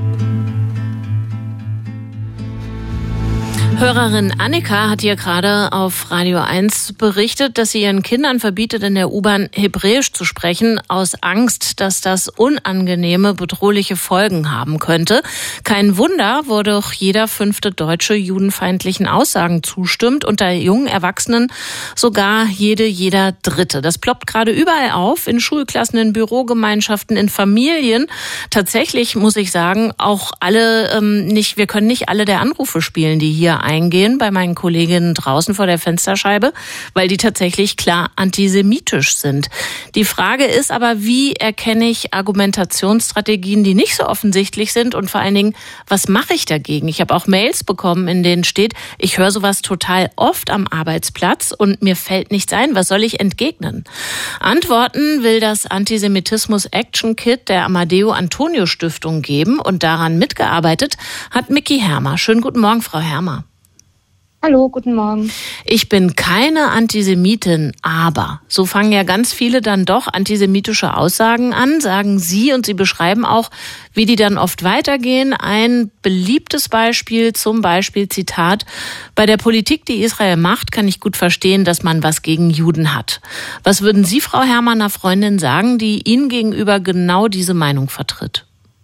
Hörerin Annika hat hier gerade auf Radio eins berichtet, dass sie ihren Kindern verbietet, in der U-Bahn Hebräisch zu sprechen, aus Angst, dass das unangenehme, bedrohliche Folgen haben könnte. Kein Wunder, wo doch jeder fünfte Deutsche judenfeindlichen Aussagen zustimmt, unter jungen Erwachsenen sogar jede, jeder Dritte. Das ploppt gerade überall auf, in Schulklassen, in Bürogemeinschaften, in Familien. Tatsächlich muss ich sagen, auch alle ähm, nicht, wir können nicht alle der Anrufe spielen, die hier eingehen bei meinen Kolleginnen draußen vor der Fensterscheibe, weil die tatsächlich klar antisemitisch sind. Die Frage ist aber, wie erkenne ich Argumentationsstrategien, die nicht so offensichtlich sind und vor allen Dingen, was mache ich dagegen? Ich habe auch Mails bekommen, in denen steht, ich höre sowas total oft am Arbeitsplatz und mir fällt nichts ein. Was soll ich entgegnen? Antworten will das Antisemitismus-Action-Kit der Amadeo Antonio Stiftung geben und daran mitgearbeitet hat Miki Hermer. Schönen guten Morgen, Frau Hermer. Hallo, guten Morgen. Ich bin keine Antisemitin, aber so fangen ja ganz viele dann doch antisemitische Aussagen an, sagen Sie, und Sie beschreiben auch, wie die dann oft weitergehen. Ein beliebtes Beispiel, zum Beispiel Zitat, bei der Politik, die Israel macht, kann ich gut verstehen, dass man was gegen Juden hat. Was würden Sie, Frau Hermer, einer Freundin sagen, die Ihnen gegenüber genau diese Meinung vertritt?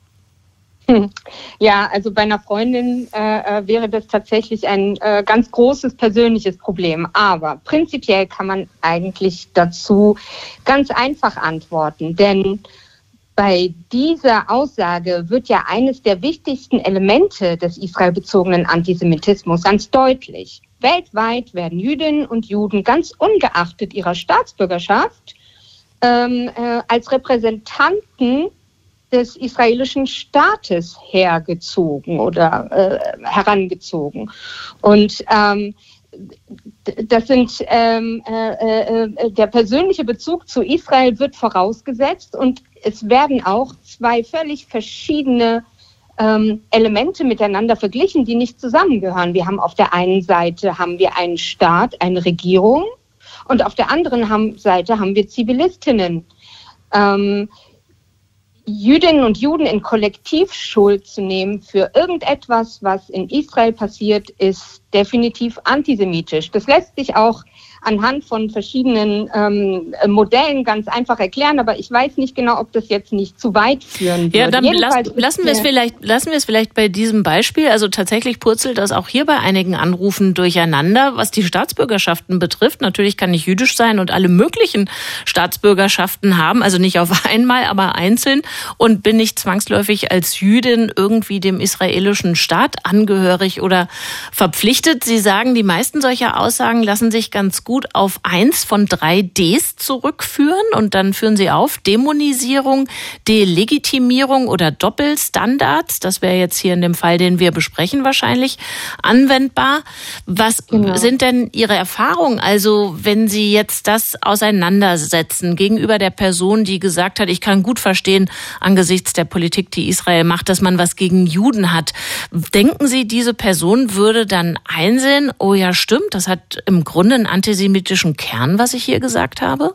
Ja, also bei einer Freundin äh, wäre das tatsächlich ein äh, ganz großes persönliches Problem. Aber prinzipiell kann man eigentlich dazu ganz einfach antworten. Denn bei dieser Aussage wird ja eines der wichtigsten Elemente des israelbezogenen Antisemitismus ganz deutlich. Weltweit werden Jüdinnen und Juden ganz ungeachtet ihrer Staatsbürgerschaft ähm, äh, als Repräsentanten des israelischen Staates hergezogen oder äh, herangezogen. Und ähm, das sind ähm, äh, äh, der persönliche Bezug zu Israel wird vorausgesetzt und es werden auch zwei völlig verschiedene ähm, Elemente miteinander verglichen, die nicht zusammengehören. Wir haben auf der einen Seite haben wir einen Staat, eine Regierung. Und auf der anderen Seite haben wir Zivilistinnen. Ähm, Jüdinnen und Juden in Kollektivschuld zu nehmen für irgendetwas, was in Israel passiert, ist definitiv antisemitisch. Das lässt sich auch anhand von verschiedenen ähm, Modellen ganz einfach erklären, aber ich weiß nicht genau, ob das jetzt nicht zu weit führen würde. Ja, dann lass, lassen wir es vielleicht, lassen wir es vielleicht bei diesem Beispiel. Also tatsächlich purzelt das auch hier bei einigen Anrufen durcheinander, was die Staatsbürgerschaften betrifft. Natürlich kann ich jüdisch sein und alle möglichen Staatsbürgerschaften haben, also nicht auf einmal, aber einzeln, und bin nicht zwangsläufig als Jüdin irgendwie dem israelischen Staat angehörig oder verpflichtet. Sie sagen, die meisten solcher Aussagen lassen sich ganz gut auf eins von drei Ds zurückführen, und dann führen Sie auf: Dämonisierung, Delegitimierung oder Doppelstandards. Das wäre jetzt hier in dem Fall, den wir besprechen, wahrscheinlich anwendbar. Was genau sind denn Ihre Erfahrungen? Also wenn Sie jetzt das auseinandersetzen gegenüber der Person, die gesagt hat, ich kann gut verstehen, angesichts der Politik, die Israel macht, dass man was gegen Juden hat. Denken Sie, diese Person würde dann einsehen, oh ja, stimmt, das hat im Grunde einen antisemitischen Kern, was ich hier gesagt habe?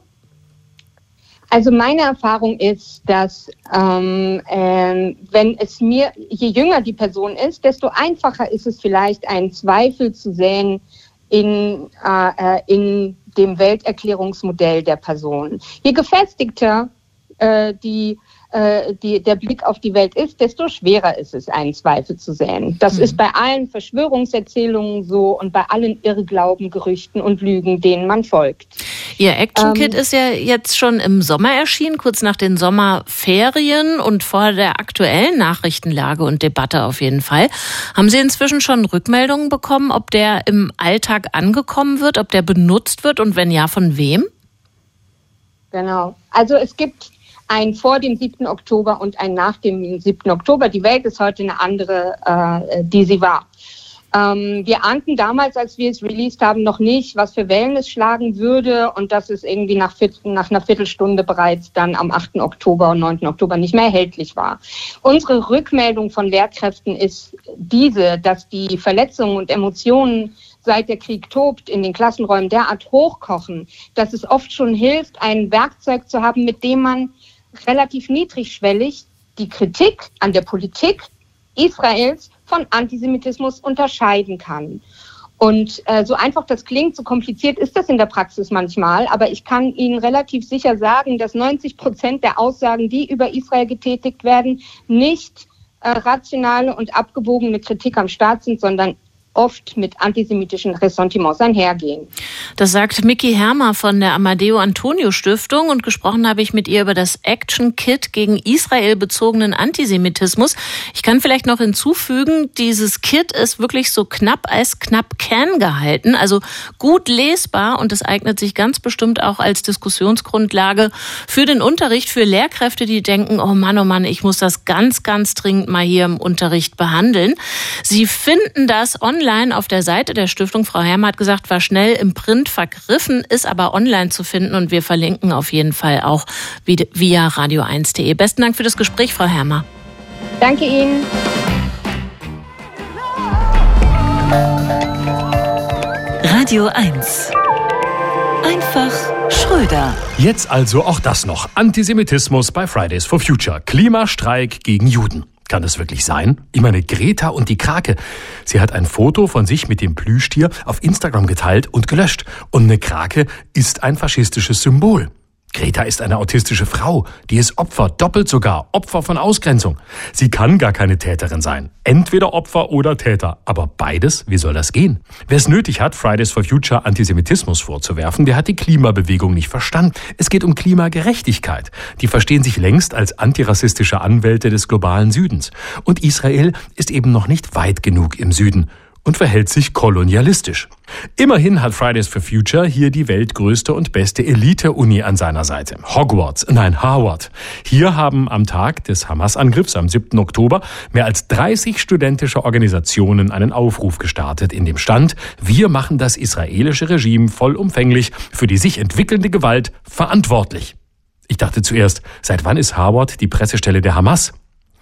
Also meine Erfahrung ist, dass ähm, äh, wenn es mir, je jünger die Person ist, desto einfacher ist es vielleicht, einen Zweifel zu säen in, äh, in dem Welterklärungsmodell der Person. Je gefestigter äh, die Die, der Blick auf die Welt ist, desto schwerer ist es, einen Zweifel zu säen. Das mhm. ist bei allen Verschwörungserzählungen so und bei allen Irrglauben, Gerüchten und Lügen, denen man folgt. Ihr Action-Kit ähm, ist ja jetzt schon im Sommer erschienen, kurz nach den Sommerferien und vor der aktuellen Nachrichtenlage und Debatte auf jeden Fall. Haben Sie inzwischen schon Rückmeldungen bekommen, ob der im Alltag angekommen wird, ob der benutzt wird, und wenn ja, von wem? Genau. Also es gibt ein vor dem siebten Oktober und ein nach dem siebten Oktober. Die Welt ist heute eine andere, äh, die sie war. Ähm, wir ahnten damals, als wir es released haben, noch nicht, was für Wellen es schlagen würde, und dass es irgendwie nach, nach einer Viertelstunde bereits dann am achten Oktober und neunten Oktober nicht mehr erhältlich war. Unsere Rückmeldung von Lehrkräften ist diese, dass die Verletzungen und Emotionen, seit der Krieg tobt, in den Klassenräumen derart hochkochen, dass es oft schon hilft, ein Werkzeug zu haben, mit dem man relativ niedrigschwellig die Kritik an der Politik Israels von Antisemitismus unterscheiden kann. Und äh, so einfach das klingt, so kompliziert ist das in der Praxis manchmal, aber ich kann Ihnen relativ sicher sagen, dass neunzig Prozent der Aussagen, die über Israel getätigt werden, nicht äh, rationale und abgewogene Kritik am Staat sind, sondern oft mit antisemitischen Ressentiments einhergehen. Das sagt Miki Hermer von der Amadeo Antonio Stiftung, und gesprochen habe ich mit ihr über das Action Kit gegen Israel bezogenen Antisemitismus. Ich kann vielleicht noch hinzufügen, dieses Kit ist wirklich so knapp als knapp can gehalten, also gut lesbar, und es eignet sich ganz bestimmt auch als Diskussionsgrundlage für den Unterricht, für Lehrkräfte, die denken, oh Mann, oh Mann, ich muss das ganz, ganz dringend mal hier im Unterricht behandeln. Sie finden das online auf der Seite der Stiftung. Frau Hermer hat gesagt, war schnell im Print vergriffen, ist aber online zu finden, und wir verlinken auf jeden Fall auch via radio eins punkt de. Besten Dank für das Gespräch, Frau Hermer. Danke Ihnen. Radio eins. Einfach Schröder. Jetzt also auch das noch. Antisemitismus bei Fridays for Future. Klimastreik gegen Juden. Kann das wirklich sein? Ich meine, Greta und die Krake. Sie hat ein Foto von sich mit dem Plüschtier auf Instagram geteilt und gelöscht. Und eine Krake ist ein faschistisches Symbol. Greta ist eine autistische Frau, die ist Opfer, doppelt sogar, Opfer von Ausgrenzung. Sie kann gar keine Täterin sein. Entweder Opfer oder Täter. Aber beides, wie soll das gehen? Wer es nötig hat, Fridays for Future Antisemitismus vorzuwerfen, der hat die Klimabewegung nicht verstanden. Es geht um Klimagerechtigkeit. Die verstehen sich längst als antirassistische Anwälte des globalen Südens. Und Israel ist eben noch nicht weit genug im Süden und verhält sich kolonialistisch. Immerhin hat Fridays for Future hier die weltgrößte und beste Elite-Uni an seiner Seite. Hogwarts, nein, Harvard. Hier haben am Tag des Hamas-Angriffs am siebten Oktober mehr als dreißig studentische Organisationen einen Aufruf gestartet, in dem stand: Wir machen das israelische Regime vollumfänglich für die sich entwickelnde Gewalt verantwortlich. Ich dachte zuerst, seit wann ist Harvard die Pressestelle der Hamas?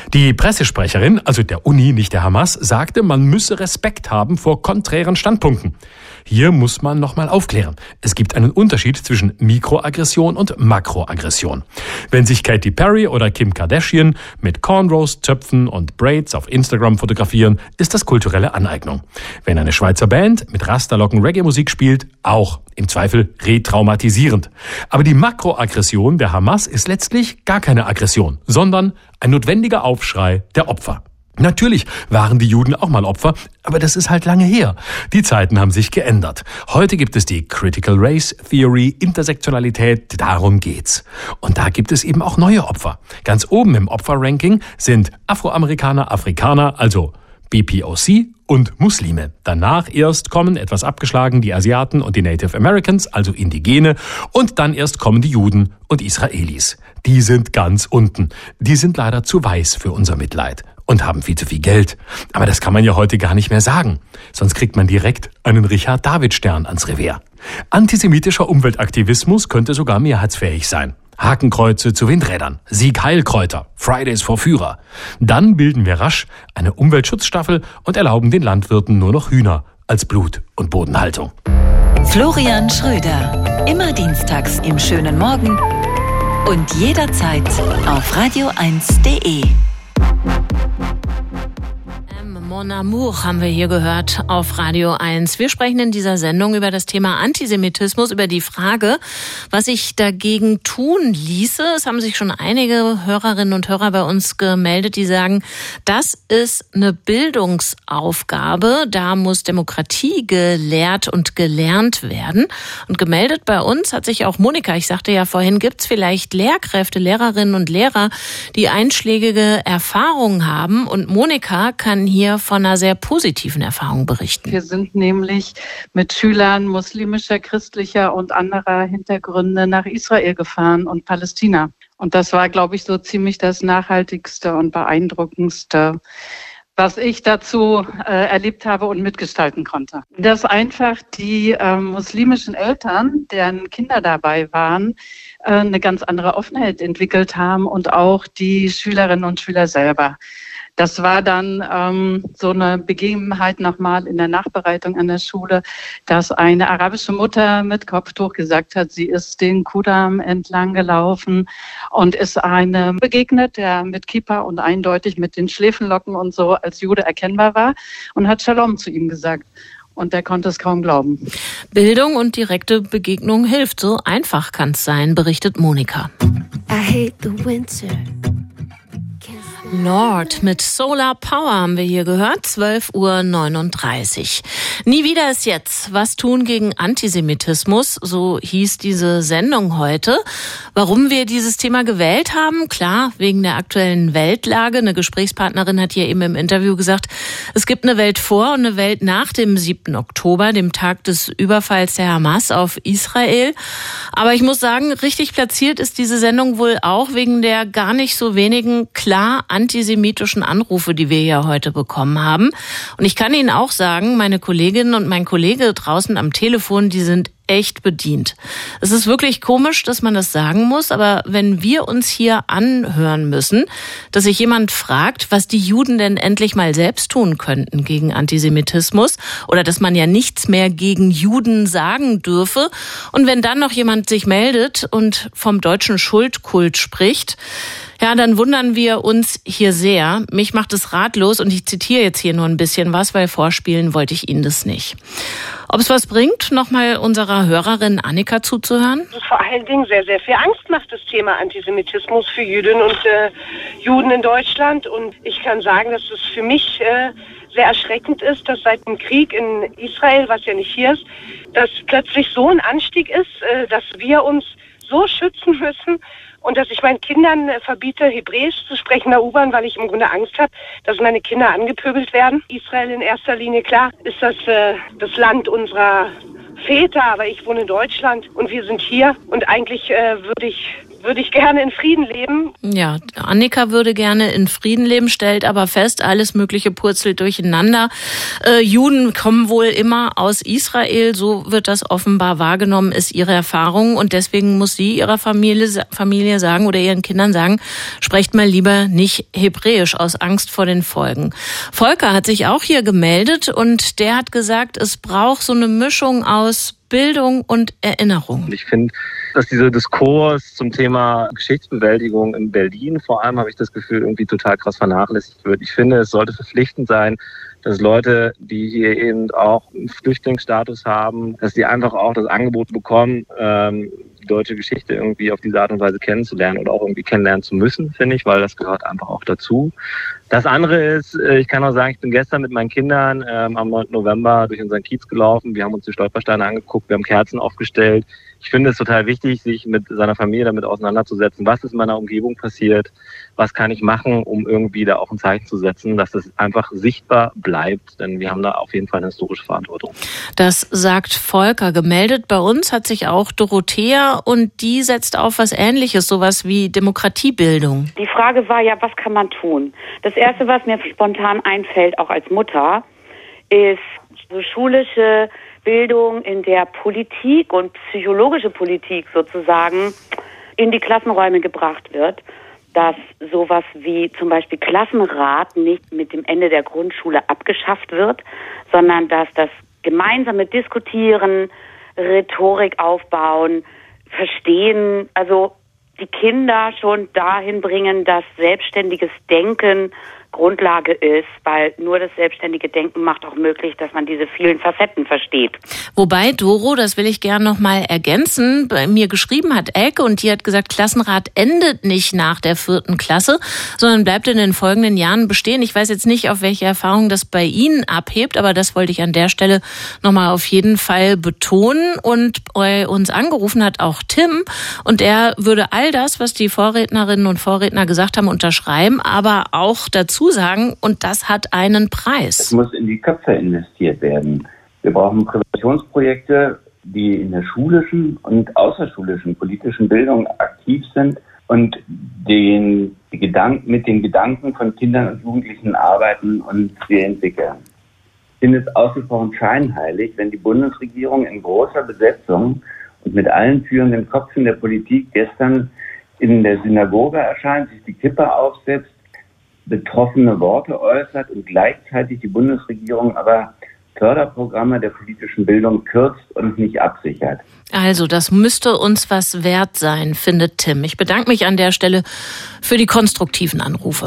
Die Pressesprecherin, also der Uni, nicht der Hamas, sagte, man müsse Respekt haben vor konträren Standpunkten. Hier muss man nochmal aufklären. Es gibt einen Unterschied zwischen Mikroaggression und Makroaggression. Wenn sich Katy Perry oder Kim Kardashian mit Cornrows, Zöpfen und Braids auf Instagram fotografieren, ist das kulturelle Aneignung. Wenn eine Schweizer Band mit Rasterlocken Reggae-Musik spielt, auch im Zweifel retraumatisierend. Aber die Makroaggression der Hamas ist letztlich gar keine Aggression, sondern ein notwendiger Aufschrei der Opfer. Natürlich waren die Juden auch mal Opfer, aber das ist halt lange her. Die Zeiten haben sich geändert. Heute gibt es die Critical Race Theory, Intersektionalität, darum geht's. Und da gibt es eben auch neue Opfer. Ganz oben im Opferranking sind Afroamerikaner, Afrikaner, also B P O C und Muslime. Danach erst kommen, etwas abgeschlagen, die Asiaten und die Native Americans, also Indigene. Und dann erst kommen die Juden und Israelis. Die sind ganz unten. Die sind leider zu weiß für unser Mitleid und haben viel zu viel Geld. Aber das kann man ja heute gar nicht mehr sagen. Sonst kriegt man direkt einen Richard-David-Stern ans Revers. Antisemitischer Umweltaktivismus könnte sogar mehrheitsfähig sein. Hakenkreuze zu Windrädern, Sieg-Heilkräuter, Fridays for Führer. Dann bilden wir rasch eine Umweltschutzstaffel und erlauben den Landwirten nur noch Hühner als Blut- und Bodenhaltung. Florian Schröder, immer dienstags im schönen Morgen und jederzeit auf radio eins punkt de. Mon Amour haben wir hier gehört auf Radio eins. Wir sprechen in dieser Sendung über das Thema Antisemitismus, über die Frage, was sich dagegen tun ließe. Es haben sich schon einige Hörerinnen und Hörer bei uns gemeldet, die sagen, das ist eine Bildungsaufgabe. Da muss Demokratie gelehrt und gelernt werden. Und gemeldet bei uns hat sich auch Monika. Ich sagte ja vorhin, gibt es vielleicht Lehrkräfte, Lehrerinnen und Lehrer, die einschlägige Erfahrungen haben. Und Monika kann hier von einer sehr positiven Erfahrung berichten. Wir sind nämlich mit Schülern muslimischer, christlicher und anderer Hintergründe nach Israel gefahren und Palästina. Und das war, glaube ich, so ziemlich das nachhaltigste und beeindruckendste, was ich dazu äh, erlebt habe und mitgestalten konnte. Dass einfach die äh, muslimischen Eltern, deren Kinder dabei waren, äh, eine ganz andere Offenheit entwickelt haben und auch die Schülerinnen und Schüler selber. Das war dann ähm, so eine Begebenheit nochmal in der Nachbereitung an der Schule, dass eine arabische Mutter mit Kopftuch gesagt hat, sie ist den Kudamm entlang gelaufen und ist einem begegnet, der mit Kippa und eindeutig mit den Schläfenlocken und so als Jude erkennbar war und hat Shalom zu ihm gesagt. Und der konnte es kaum glauben. Bildung und direkte Begegnung hilft. So einfach kann es sein, berichtet Monika. I hate the winter. Lord mit Solar Power haben wir hier gehört, zwölf Uhr neununddreißig. Nie wieder ist jetzt. Was tun gegen Antisemitismus? So hieß diese Sendung heute. Warum wir dieses Thema gewählt haben? Klar, wegen der aktuellen Weltlage. Eine Gesprächspartnerin hat hier eben im Interview gesagt, es gibt eine Welt vor und eine Welt nach dem siebten Oktober, dem Tag des Überfalls der Hamas auf Israel. Aber ich muss sagen, richtig platziert ist diese Sendung wohl auch wegen der gar nicht so wenigen klar antisemitischen Anrufe, die wir ja heute bekommen haben. Und ich kann Ihnen auch sagen, meine Kolleginnen und mein Kollege draußen am Telefon, die sind echt bedient. Es ist wirklich komisch, dass man das sagen muss, aber wenn wir uns hier anhören müssen, dass sich jemand fragt, was die Juden denn endlich mal selbst tun könnten gegen Antisemitismus oder dass man ja nichts mehr gegen Juden sagen dürfe und wenn dann noch jemand sich meldet und vom deutschen Schuldkult spricht, ja, dann wundern wir uns hier sehr. Mich macht es ratlos und ich zitiere jetzt hier nur ein bisschen was, weil vorspielen wollte ich Ihnen das nicht. Ob es was bringt, nochmal unserer Hörerin Annika zuzuhören? Vor allen Dingen sehr, sehr viel Angst macht das Thema Antisemitismus für Jüdinnen und äh, Juden in Deutschland. Und ich kann sagen, dass es für mich äh, sehr erschreckend ist, dass seit dem Krieg in Israel, was ja nicht hier ist, dass plötzlich so ein Anstieg ist, äh, dass wir uns so schützen müssen. Und dass ich meinen Kindern verbiete, Hebräisch zu sprechen in der U-Bahn, weil ich im Grunde Angst habe, dass meine Kinder angepöbelt werden. Israel in erster Linie, klar, ist das äh, das Land unserer Väter, aber ich wohne in Deutschland und wir sind hier. Und eigentlich äh, würde ich würde ich gerne in Frieden leben. Ja, Annika würde gerne in Frieden leben, stellt aber fest, alles Mögliche purzelt durcheinander. Äh, Juden kommen wohl immer aus Israel, so wird das offenbar wahrgenommen, ist ihre Erfahrung. Und deswegen muss sie ihrer Familie, Familie sagen oder ihren Kindern sagen, sprecht mal lieber nicht Hebräisch aus Angst vor den Folgen. Volker hat sich auch hier gemeldet und der hat gesagt, es braucht so eine Mischung aus Bildung und Erinnerung. Ich finde, dass dieser Diskurs zum Thema Geschichtsbewältigung in Berlin vor allem, habe ich das Gefühl, irgendwie total krass vernachlässigt wird. Ich finde, es sollte verpflichtend sein, dass Leute, die hier eben auch einen Flüchtlingsstatus haben, dass die einfach auch das Angebot bekommen, ähm, die deutsche Geschichte irgendwie auf diese Art und Weise kennenzulernen oder auch irgendwie kennenlernen zu müssen, finde ich, weil das gehört einfach auch dazu. Das andere ist, ich kann auch sagen, ich bin gestern mit meinen Kindern ähm, am neunten November durch unseren Kiez gelaufen. Wir haben uns die Stolpersteine angeguckt, wir haben Kerzen aufgestellt. Ich finde es total wichtig, sich mit seiner Familie damit auseinanderzusetzen. Was ist in meiner Umgebung passiert? Was kann ich machen, um irgendwie da auch ein Zeichen zu setzen, dass es einfach sichtbar bleibt? Denn wir haben da auf jeden Fall eine historische Verantwortung. Das sagt Volker. Gemeldet bei uns hat sich auch Dorothea und die setzt auf was Ähnliches, sowas wie Demokratiebildung. Die Frage war ja, was kann man tun? Das Erste, was mir spontan einfällt, auch als Mutter, ist so schulische Bildung, in der Politik und psychologische Politik sozusagen in die Klassenräume gebracht wird, dass sowas wie zum Beispiel Klassenrat nicht mit dem Ende der Grundschule abgeschafft wird, sondern dass das gemeinsame Diskutieren, Rhetorik aufbauen, Verstehen, also die Kinder schon dahin bringen, dass selbstständiges Denken Grundlage ist, weil nur das selbstständige Denken macht auch möglich, dass man diese vielen Facetten versteht. Wobei, Doro, das will ich gerne noch mal ergänzen, bei mir geschrieben hat Elke und die hat gesagt, Klassenrat endet nicht nach der vierten Klasse, sondern bleibt in den folgenden Jahren bestehen. Ich weiß jetzt nicht, auf welche Erfahrung das bei Ihnen abhebt, aber das wollte ich an der Stelle noch mal auf jeden Fall betonen. Und bei uns angerufen hat auch Tim und er würde all das, was die Vorrednerinnen und Vorredner gesagt haben, unterschreiben, aber auch dazu sagen, und das hat einen Preis. Es muss in die Köpfe investiert werden. Wir brauchen Präventionsprojekte, die in der schulischen und außerschulischen politischen Bildung aktiv sind und den, die Gedanken, mit den Gedanken von Kindern und Jugendlichen arbeiten und sie entwickeln. Ich finde es ausgesprochen scheinheilig, wenn die Bundesregierung in großer Besetzung und mit allen führenden Köpfen der Politik gestern in der Synagoge erscheint, sich die Kippe aufsetzt, betroffene Worte äußert und gleichzeitig die Bundesregierung aber Förderprogramme der politischen Bildung kürzt und nicht absichert. Also, das müsste uns was wert sein, findet Tim. Ich bedanke mich an der Stelle für die konstruktiven Anrufe.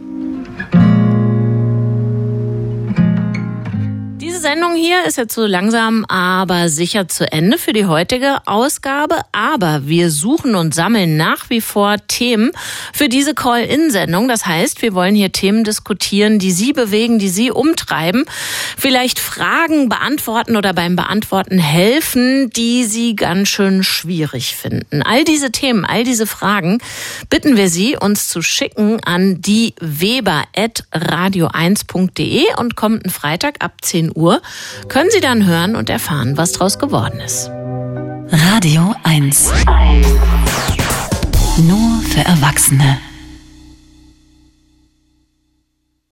Diese Sendung hier ist jetzt so langsam aber sicher zu Ende für die heutige Ausgabe. Aber wir suchen und sammeln nach wie vor Themen für diese Call-In-Sendung. Das heißt, wir wollen hier Themen diskutieren, die Sie bewegen, die Sie umtreiben. Vielleicht Fragen beantworten oder beim Beantworten helfen, die Sie ganz schön schwierig finden. All diese Themen, all diese Fragen bitten wir Sie, uns zu schicken an die weber at radio eins punkt de und kommenden Freitag ab zehn Uhr können Sie dann hören und erfahren, was draus geworden ist. Radio eins. Nur für Erwachsene.